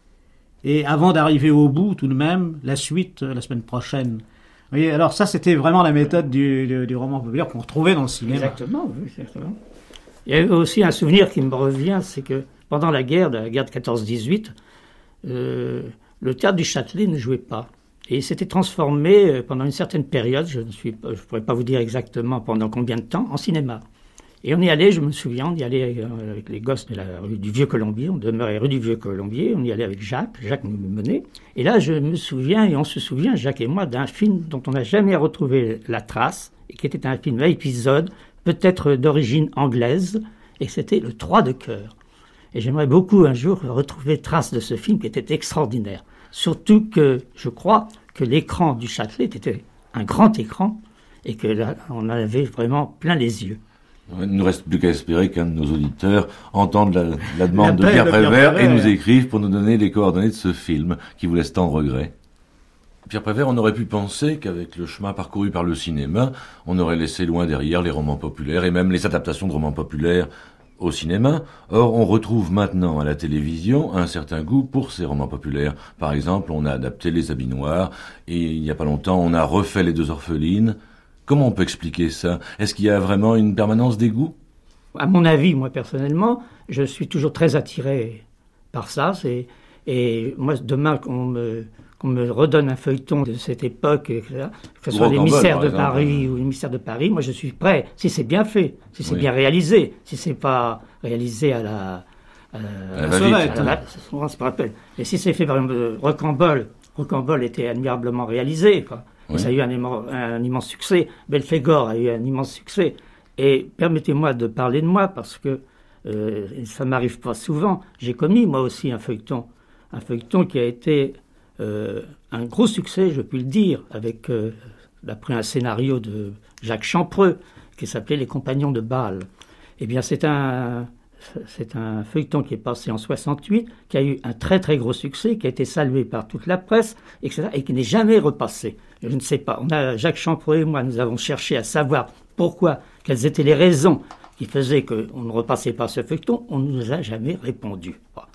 Et avant d'arriver au bout, tout de même, la suite, la semaine prochaine. Vous voyez, alors ça, c'était vraiment la méthode du, du, du roman populaire qu'on retrouvait dans le cinéma. Exactement, oui, exactement. Il y a aussi un souvenir qui me revient, c'est que pendant la guerre, la guerre de quatorze dix-huit, euh, le théâtre du Châtelet ne jouait pas. Et il s'était transformé pendant une certaine période, je ne suis, je pourrais pas vous dire exactement pendant combien de temps, en cinéma. Et on y allait, je me souviens, on y allait avec les gosses de la rue du Vieux-Colombier, on demeurait rue du Vieux-Colombier, on y allait avec Jacques, Jacques nous menait. Et là, je me souviens, et on se souvient, Jacques et moi, d'un film dont on n'a jamais retrouvé la trace, et qui était un film à épisode, peut-être d'origine anglaise, et c'était Le Trois de cœur. Et j'aimerais beaucoup un jour retrouver trace de ce film qui était extraordinaire. Surtout que, je crois, que l'écran du Châtelet était un grand écran, et que là, on avait vraiment plein les yeux. Il ne nous reste plus qu'à espérer qu'un de nos auditeurs entende la, la demande de Pierre de Pierre Prévert Prévert. et nous écrive pour nous donner les coordonnées de ce film qui vous laisse tant de regrets. Pierre Prévert, on aurait pu penser qu'avec le chemin parcouru par le cinéma, on aurait laissé loin derrière les romans populaires et même les adaptations de romans populaires au cinéma. Or, on retrouve maintenant à la télévision un certain goût pour ces romans populaires. Par exemple, on a adapté Les Habits Noirs et il n'y a pas longtemps, on a refait Les Deux Orphelines. Comment on peut expliquer ça ? Est-ce qu'il y a vraiment une permanence des goûts ? À mon avis, moi personnellement, je suis toujours très attiré par ça. C'est, et moi, demain, qu'on me, qu'on me redonne un feuilleton de cette époque, et cetera, que ce soit Les Mystères de Paris ou Les Mystères de Paris, moi je suis prêt, si c'est bien fait, si c'est oui. bien réalisé, si c'est pas réalisé à la... À la, la sauvette. On se rappelle. Et si c'est fait par exemple, Rocambole, Rocambole était admirablement réalisé, quoi. Oui. Ça a eu un, immense, un immense succès. Belphégor a eu un immense succès. Et permettez-moi de parler de moi, parce que euh, ça ne m'arrive pas souvent. J'ai commis, moi aussi, un feuilleton. Un feuilleton qui a été euh, un gros succès, je puis le dire, avec, euh, d'après un scénario de Jacques Champreux, qui s'appelait Les Compagnons de Bâle. Eh bien, c'est un... C'est un feuilleton qui est passé en soixante-huit, qui a eu un très très gros succès, qui a été salué par toute la presse, et cetera, et qui n'est jamais repassé. Je ne sais pas. On a, Jacques Champreux et moi, nous avons cherché à savoir pourquoi, quelles étaient les raisons qui faisaient qu'on ne repassait pas ce feuilleton. On ne nous a jamais répondu.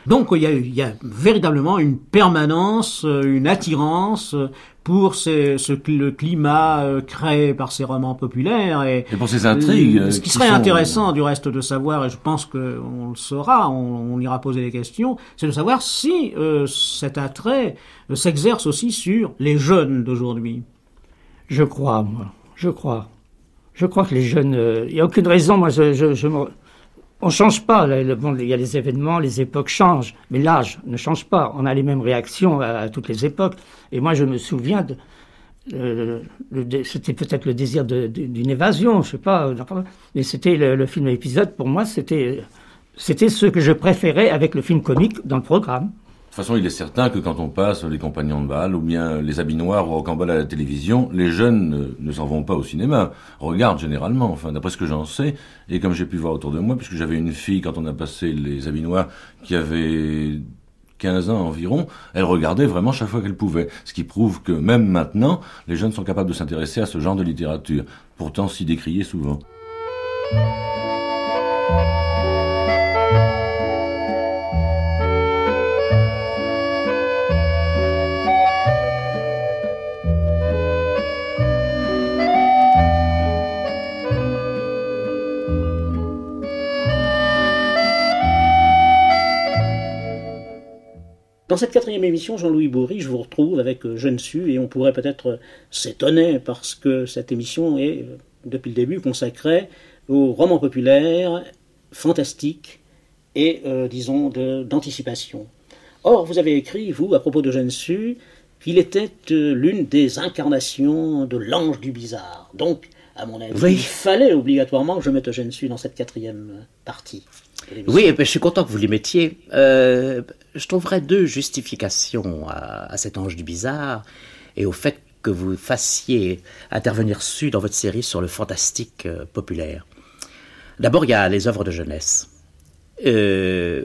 Donc il y a, il y a véritablement une permanence, une attirance pour ces, ce, le climat créé par ces romans populaires. Et, et pour ces intrigues. Ce qui serait qui sont... intéressant du reste de savoir, et je pense qu'on le saura, on, on ira poser des questions, c'est de savoir si euh, cet attrait euh, s'exerce aussi sur les jeunes d'aujourd'hui. Je crois, moi. Je crois. Je crois que les jeunes... Il euh, n'y a aucune raison, moi, je... je, je me... On ne change pas, là, le, bon, il y a les événements, les époques changent, mais l'âge ne change pas. On a les mêmes réactions à, à toutes les époques. Et moi, je me souviens, de, euh, le, c'était peut-être le désir de, de, d'une évasion, je sais pas, mais c'était le, le film épisode, pour moi, c'était, c'était ce que je préférais avec le film comique dans le programme. De toute façon, il est certain que quand on passe Les Compagnons de Bâle ou bien Les Habits Noirs ou Rocambole à la télévision, les jeunes ne, ne s'en vont pas au cinéma, regardent généralement, enfin d'après ce que j'en sais, et comme j'ai pu voir autour de moi, puisque j'avais une fille quand on a passé Les Habits Noirs qui avait quinze ans environ, elle regardait vraiment chaque fois qu'elle pouvait, ce qui prouve que même maintenant, les jeunes sont capables de s'intéresser à ce genre de littérature, pourtant si décriée souvent. Dans cette quatrième émission, Jean-Louis Bourri, je vous retrouve avec Jeune Su, et on pourrait peut-être s'étonner parce que cette émission est, depuis le début, consacrée aux romans populaires, fantastiques et, euh, disons, de, d'anticipation. Or, vous avez écrit, vous, à propos de Jeune Su, qu'il était euh, l'une des incarnations de l'ange du bizarre. Donc, à mon avis, oui. Il fallait obligatoirement que je mette Jeune Su dans cette quatrième partie. Oui, et bien, je suis content que vous l'y mettiez. Euh, je trouverais deux justifications à, à cet ange du bizarre et au fait que vous fassiez intervenir Su dans votre série sur le fantastique euh, populaire. D'abord, il y a les œuvres de jeunesse. Euh,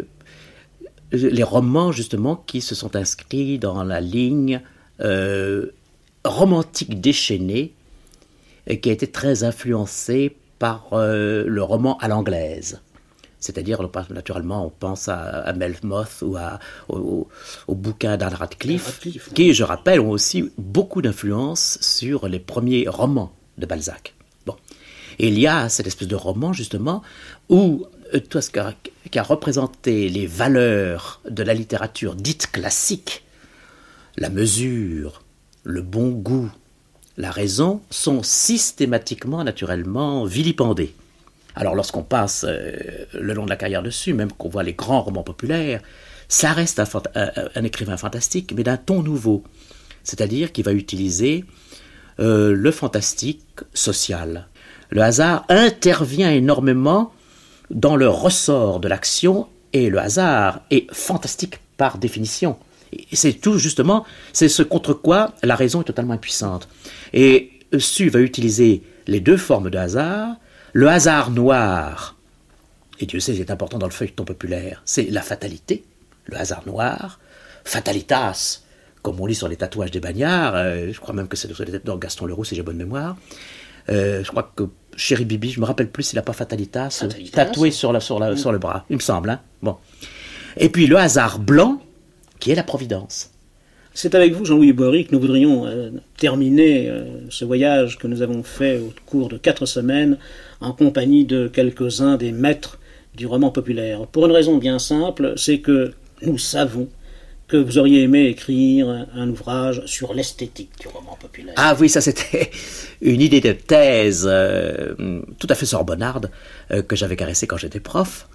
les romans, justement, qui se sont inscrits dans la ligne euh, romantique déchaînée et qui a été très influencée par euh, le roman à l'anglaise. C'est-à-dire, naturellement, on pense à, à Melmoth ou à, au, au bouquin d'Anne Radcliffe, Radcliffe, qui, je rappelle, ont aussi beaucoup d'influence sur les premiers romans de Balzac. Bon. Et il y a cette espèce de roman, justement, où euh, tout ce qui a, qui a représenté les valeurs de la littérature dite classique, la mesure, le bon goût, la raison, sont systématiquement, naturellement, vilipendés. Alors lorsqu'on passe euh, le long de la carrière dessus, même qu'on voit les grands romans populaires, ça reste un, fanta- un, un écrivain fantastique, mais d'un ton nouveau. C'est-à-dire qu'il va utiliser euh, le fantastique social. Le hasard intervient énormément dans le ressort de l'action, et le hasard est fantastique par définition. Et c'est tout justement, c'est ce contre quoi la raison est totalement impuissante. Et Su va utiliser les deux formes de hasard. Le hasard noir, et Dieu sait c'est important dans le feuilleton populaire, c'est la fatalité, le hasard noir, fatalitas, comme on lit sur les tatouages des bagnards, euh, je crois même que c'est sur les têtes de Gaston Leroux, si j'ai bonne mémoire, euh, je crois que Chéri Bibi, je me rappelle plus s'il n'a pas fatalitas, fatalitas tatoué sur, la, sur, la, mmh. sur le bras, il me semble. Hein bon. Et puis le hasard blanc, qui est la providence. C'est avec vous, Jean-Louis Bourri, que nous voudrions euh, terminer euh, ce voyage que nous avons fait au cours de quatre semaines en compagnie de quelques-uns des maîtres du roman populaire. Pour une raison bien simple, c'est que nous savons que vous auriez aimé écrire un, un ouvrage sur l'esthétique du roman populaire. Ah oui, ça c'était une idée de thèse euh, tout à fait sorbonnarde euh, que j'avais caressée quand j'étais prof.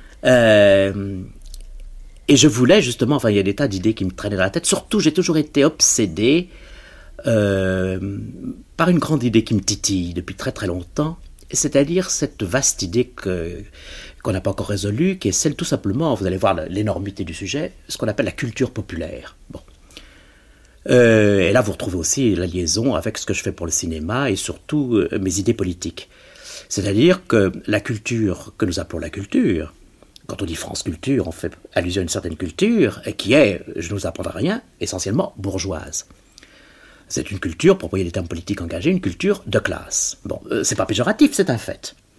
Euh, Et je voulais justement, enfin il y a des tas d'idées qui me traînaient dans la tête, surtout j'ai toujours été obsédé euh, par une grande idée qui me titille depuis très très longtemps, c'est-à-dire cette vaste idée que, qu'on n'a pas encore résolue, qui est celle tout simplement, vous allez voir l'énormité du sujet, ce qu'on appelle la culture populaire. Bon. Euh, et là vous retrouvez aussi la liaison avec ce que je fais pour le cinéma et surtout euh, mes idées politiques. C'est-à-dire que la culture que nous appelons la culture, quand on dit France Culture, on fait allusion à une certaine culture, qui est, je ne vous apprendrai rien, essentiellement bourgeoise. C'est une culture, pour employer des termes politiques engagés, une culture de classe. Bon, euh, c'est pas péjoratif, c'est un fait.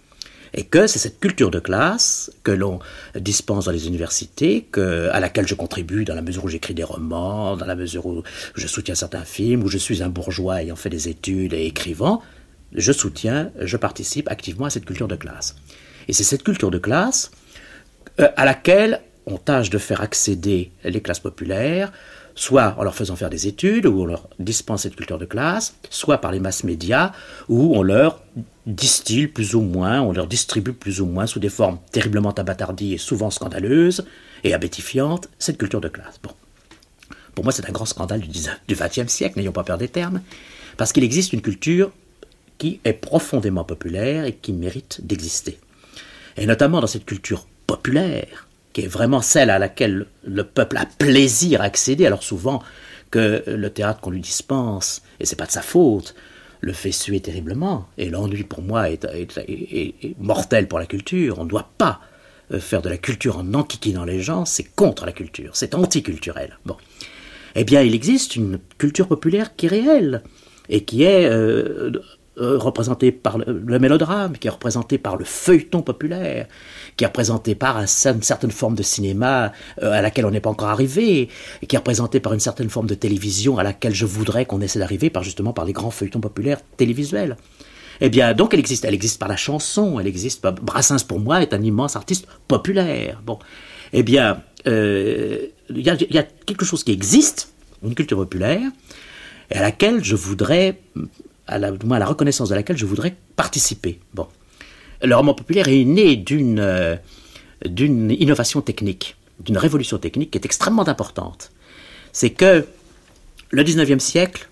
Et que c'est cette culture de classe que l'on dispense dans les universités, que, à laquelle je contribue dans la mesure où j'écris des romans, dans la mesure où je soutiens certains films, où je suis un bourgeois ayant fait des études et écrivant, je soutiens, je participe activement à cette culture de classe. Et c'est cette culture de classe euh, à laquelle on tâche de faire accéder les classes populaires, soit en leur faisant faire des études, où on leur dispense cette culture de classe, soit par les masses médias, où on leur distille plus ou moins, on leur distribue plus ou moins, sous des formes terriblement abattardies et souvent scandaleuses et abétifiantes, cette culture de classe. Bon. Pour moi, c'est un grand scandale du vingtième siècle, n'ayons pas peur des termes, parce qu'il existe une culture qui est profondément populaire et qui mérite d'exister. Et notamment dans cette culture populaire, qui est vraiment celle à laquelle le peuple a plaisir à accéder, alors souvent que le théâtre qu'on lui dispense, et c'est pas de sa faute, le fait suer terriblement, et l'ennui pour moi est, est, est, est mortel pour la culture. On ne doit pas faire de la culture en enquiquinant les gens, c'est contre la culture, c'est anticulturel. Bon. Eh bien, il existe une culture populaire qui est réelle, et qui est euh, euh, représentée par le, le mélodrame, qui est représentée par le feuilleton populaire, qui est représenté par un, une certaine forme de cinéma euh, à laquelle on n'est pas encore arrivé, et qui est représenté par une certaine forme de télévision à laquelle je voudrais qu'on essaie d'arriver par justement par les grands feuilletons populaires télévisuels. Eh bien, donc elle existe. Elle existe par la chanson, elle existe par... Brassens, pour moi, est un immense artiste populaire. Bon. Eh bien, euh, y, y a quelque chose qui existe, une culture populaire, et à laquelle je voudrais, à la, à la reconnaissance de laquelle je voudrais participer. Bon. Le roman populaire est né d'une euh, d'une innovation technique, d'une révolution technique qui est extrêmement importante. C'est que le dix-neuvième siècle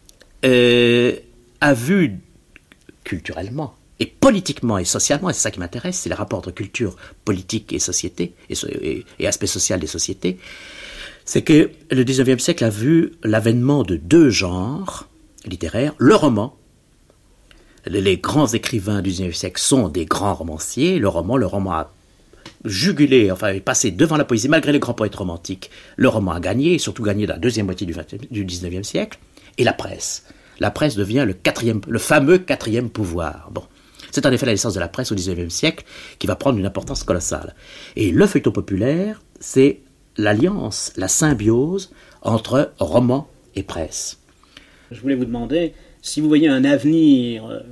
euh, a vu culturellement et politiquement et socialement, et c'est ça qui m'intéresse, c'est les rapports entre culture, politique et société, et, et, et aspect social des sociétés, c'est que le dix-neuvième siècle a vu l'avènement de deux genres littéraires, le roman. Les grands écrivains du dix-neuvième siècle sont des grands romanciers. Le roman, le roman a jugulé, enfin, est passé devant la poésie, malgré les grands poètes romantiques. Le roman a gagné, et surtout gagné dans la deuxième moitié du, vingtième, du dix-neuvième siècle. Et la presse. La presse devient le, quatrième, le fameux quatrième pouvoir. Bon. C'est en effet la naissance de la presse au dix-neuvième siècle qui va prendre une importance colossale. Et le feuilleton populaire, c'est l'alliance, la symbiose entre roman et presse. Je voulais vous demander si vous voyez un avenir euh,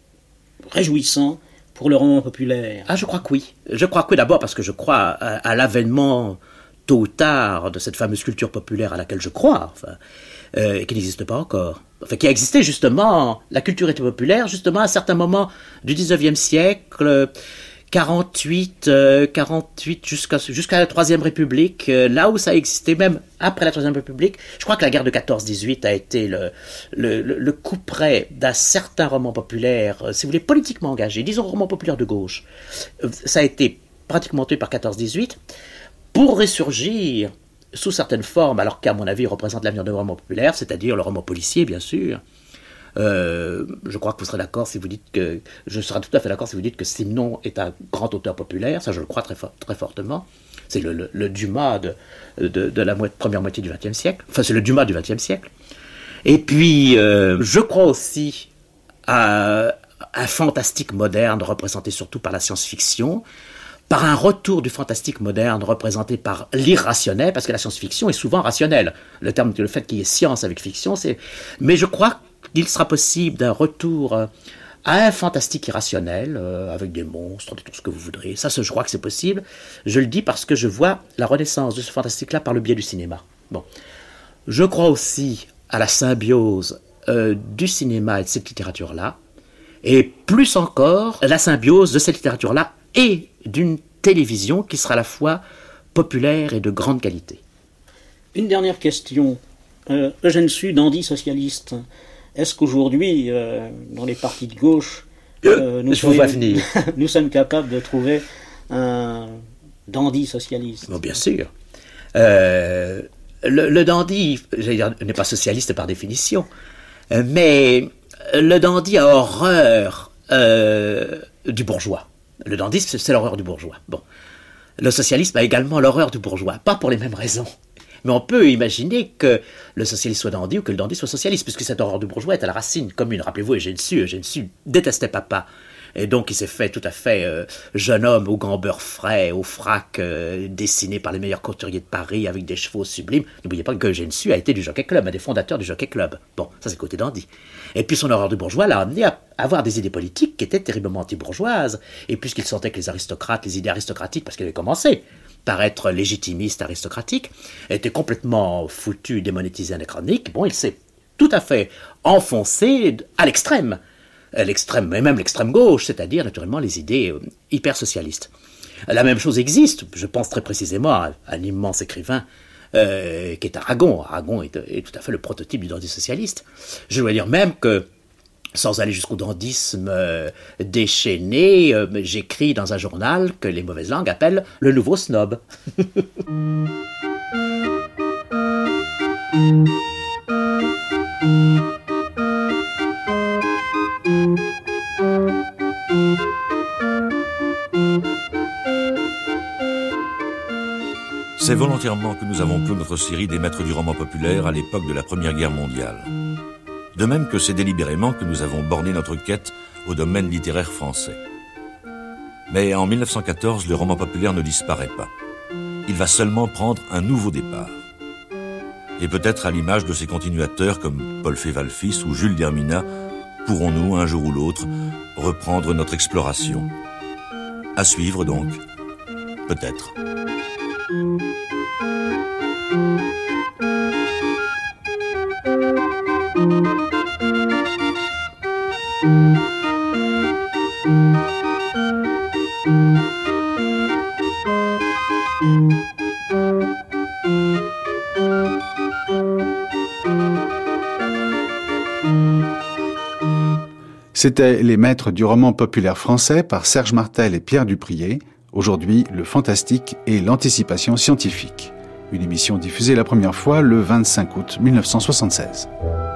réjouissant pour le roman populaire. Ah, je crois que oui. Je crois que oui, d'abord parce que je crois à, à l'avènement tôt ou tard de cette fameuse culture populaire à laquelle je crois, enfin, euh, et qui n'existe pas encore. Enfin, qui a existé justement, la culture était populaire justement à certains moments du dix-neuvième siècle, quarante-huit, euh, quarante-huit jusqu'à jusqu'à la Troisième République, euh, là où ça a existé, même après la Troisième République. Je crois que la guerre de quatorze dix-huit a été le, le, le, le coup près d'un certain roman populaire, euh, si vous voulez, politiquement engagé, disons roman populaire de gauche. Euh, ça a été pratiquement tué par quatorze dix-huit, pour ressurgir sous certaines formes, alors qu'à mon avis, il représente l'avenir du roman populaire, c'est-à-dire le roman policier, bien sûr. Euh, je crois que vous serez d'accord si vous dites que je serai tout à fait d'accord si vous dites que Simenon est un grand auteur populaire, ça je le crois très, fort, très fortement. C'est le, le, le Dumas de, de, de la mo- première moitié du vingtième siècle. Enfin, c'est le Dumas du vingtième siècle. Et puis, euh, je crois aussi à un fantastique moderne représenté surtout par la science-fiction, par un retour du fantastique moderne représenté par l'irrationnel, parce que la science-fiction est souvent rationnelle. Le terme, le fait qu'il y ait science avec fiction, c'est. Mais je crois qu'il sera possible d'un retour à un fantastique irrationnel, euh, avec des monstres, tout ce que vous voudrez. Ça, je crois que c'est possible. Je le dis parce que je vois la renaissance de ce fantastique-là par le biais du cinéma. Bon. Je crois aussi à la symbiose euh, du cinéma et de cette littérature-là, et plus encore, la symbiose de cette littérature-là et d'une télévision qui sera à la fois populaire et de grande qualité. Une dernière question. Euh, Eugène Sue, dandy socialiste. Est-ce qu'aujourd'hui, euh, dans les partis de gauche, euh, nous, Je vous vois venir. nous sommes capables de trouver un dandy socialiste? Bon, bien sûr. Euh, le, le dandy, j'allais dire, n'est pas socialiste par définition, euh, mais le dandy a horreur euh, du bourgeois. Le dandisme, c'est l'horreur du bourgeois. Bon. Le socialisme a également l'horreur du bourgeois, pas pour les mêmes raisons. Mais on peut imaginer que le socialiste soit dandy ou que le dandy soit socialiste, puisque cette horreur du bourgeois est à la racine commune. Rappelez-vous, Eugène Sue, Eugène Sue détestait papa, Et donc il s'est fait tout à fait euh, jeune homme au gambeur frais, au frac, euh, dessiné par les meilleurs couturiers de Paris avec des chevaux sublimes. N'oubliez pas que Eugène Sue a été du Jockey Club, un des fondateurs du Jockey Club. Bon, ça c'est le côté dandy. Et puis son horreur du bourgeois l'a amené à avoir des idées politiques qui étaient terriblement anti-bourgeoises. Et puisqu'il sentait que les aristocrates, les idées aristocratiques, parce qu'il avait commencé par être légitimiste aristocratique, étaient complètement foutues, démonétisées, anachroniques, bon, il s'est tout à fait enfoncé à l'extrême. L'extrême, et même l'extrême gauche, c'est-à-dire naturellement les idées euh, hyper socialistes. La même chose existe, je pense très précisément à un immense écrivain euh, qui est Aragon. Aragon est, est tout à fait le prototype du dandy socialiste. Je dois dire même que, sans aller jusqu'au dandysme euh, déchaîné, euh, j'écris dans un journal que les mauvaises langues appellent le nouveau snob. C'est volontairement que nous avons clos notre série des maîtres du roman populaire à l'époque de la Première Guerre mondiale. De même que c'est délibérément que nous avons borné notre quête au domaine littéraire français. Mais en mille neuf cent quatorze, le roman populaire ne disparaît pas. Il va seulement prendre un nouveau départ. Et peut-être à l'image de ses continuateurs comme Paul Féval-Fils ou Jules Derminat, pourrons-nous, un jour ou l'autre, reprendre notre exploration. À suivre donc, peut-être. C'était Les Maîtres du roman populaire français par Serge Martel et Pierre Duprier. Aujourd'hui, le fantastique et l'anticipation scientifique. Une émission diffusée la première fois le vingt-cinq août mille neuf cent soixante-seize.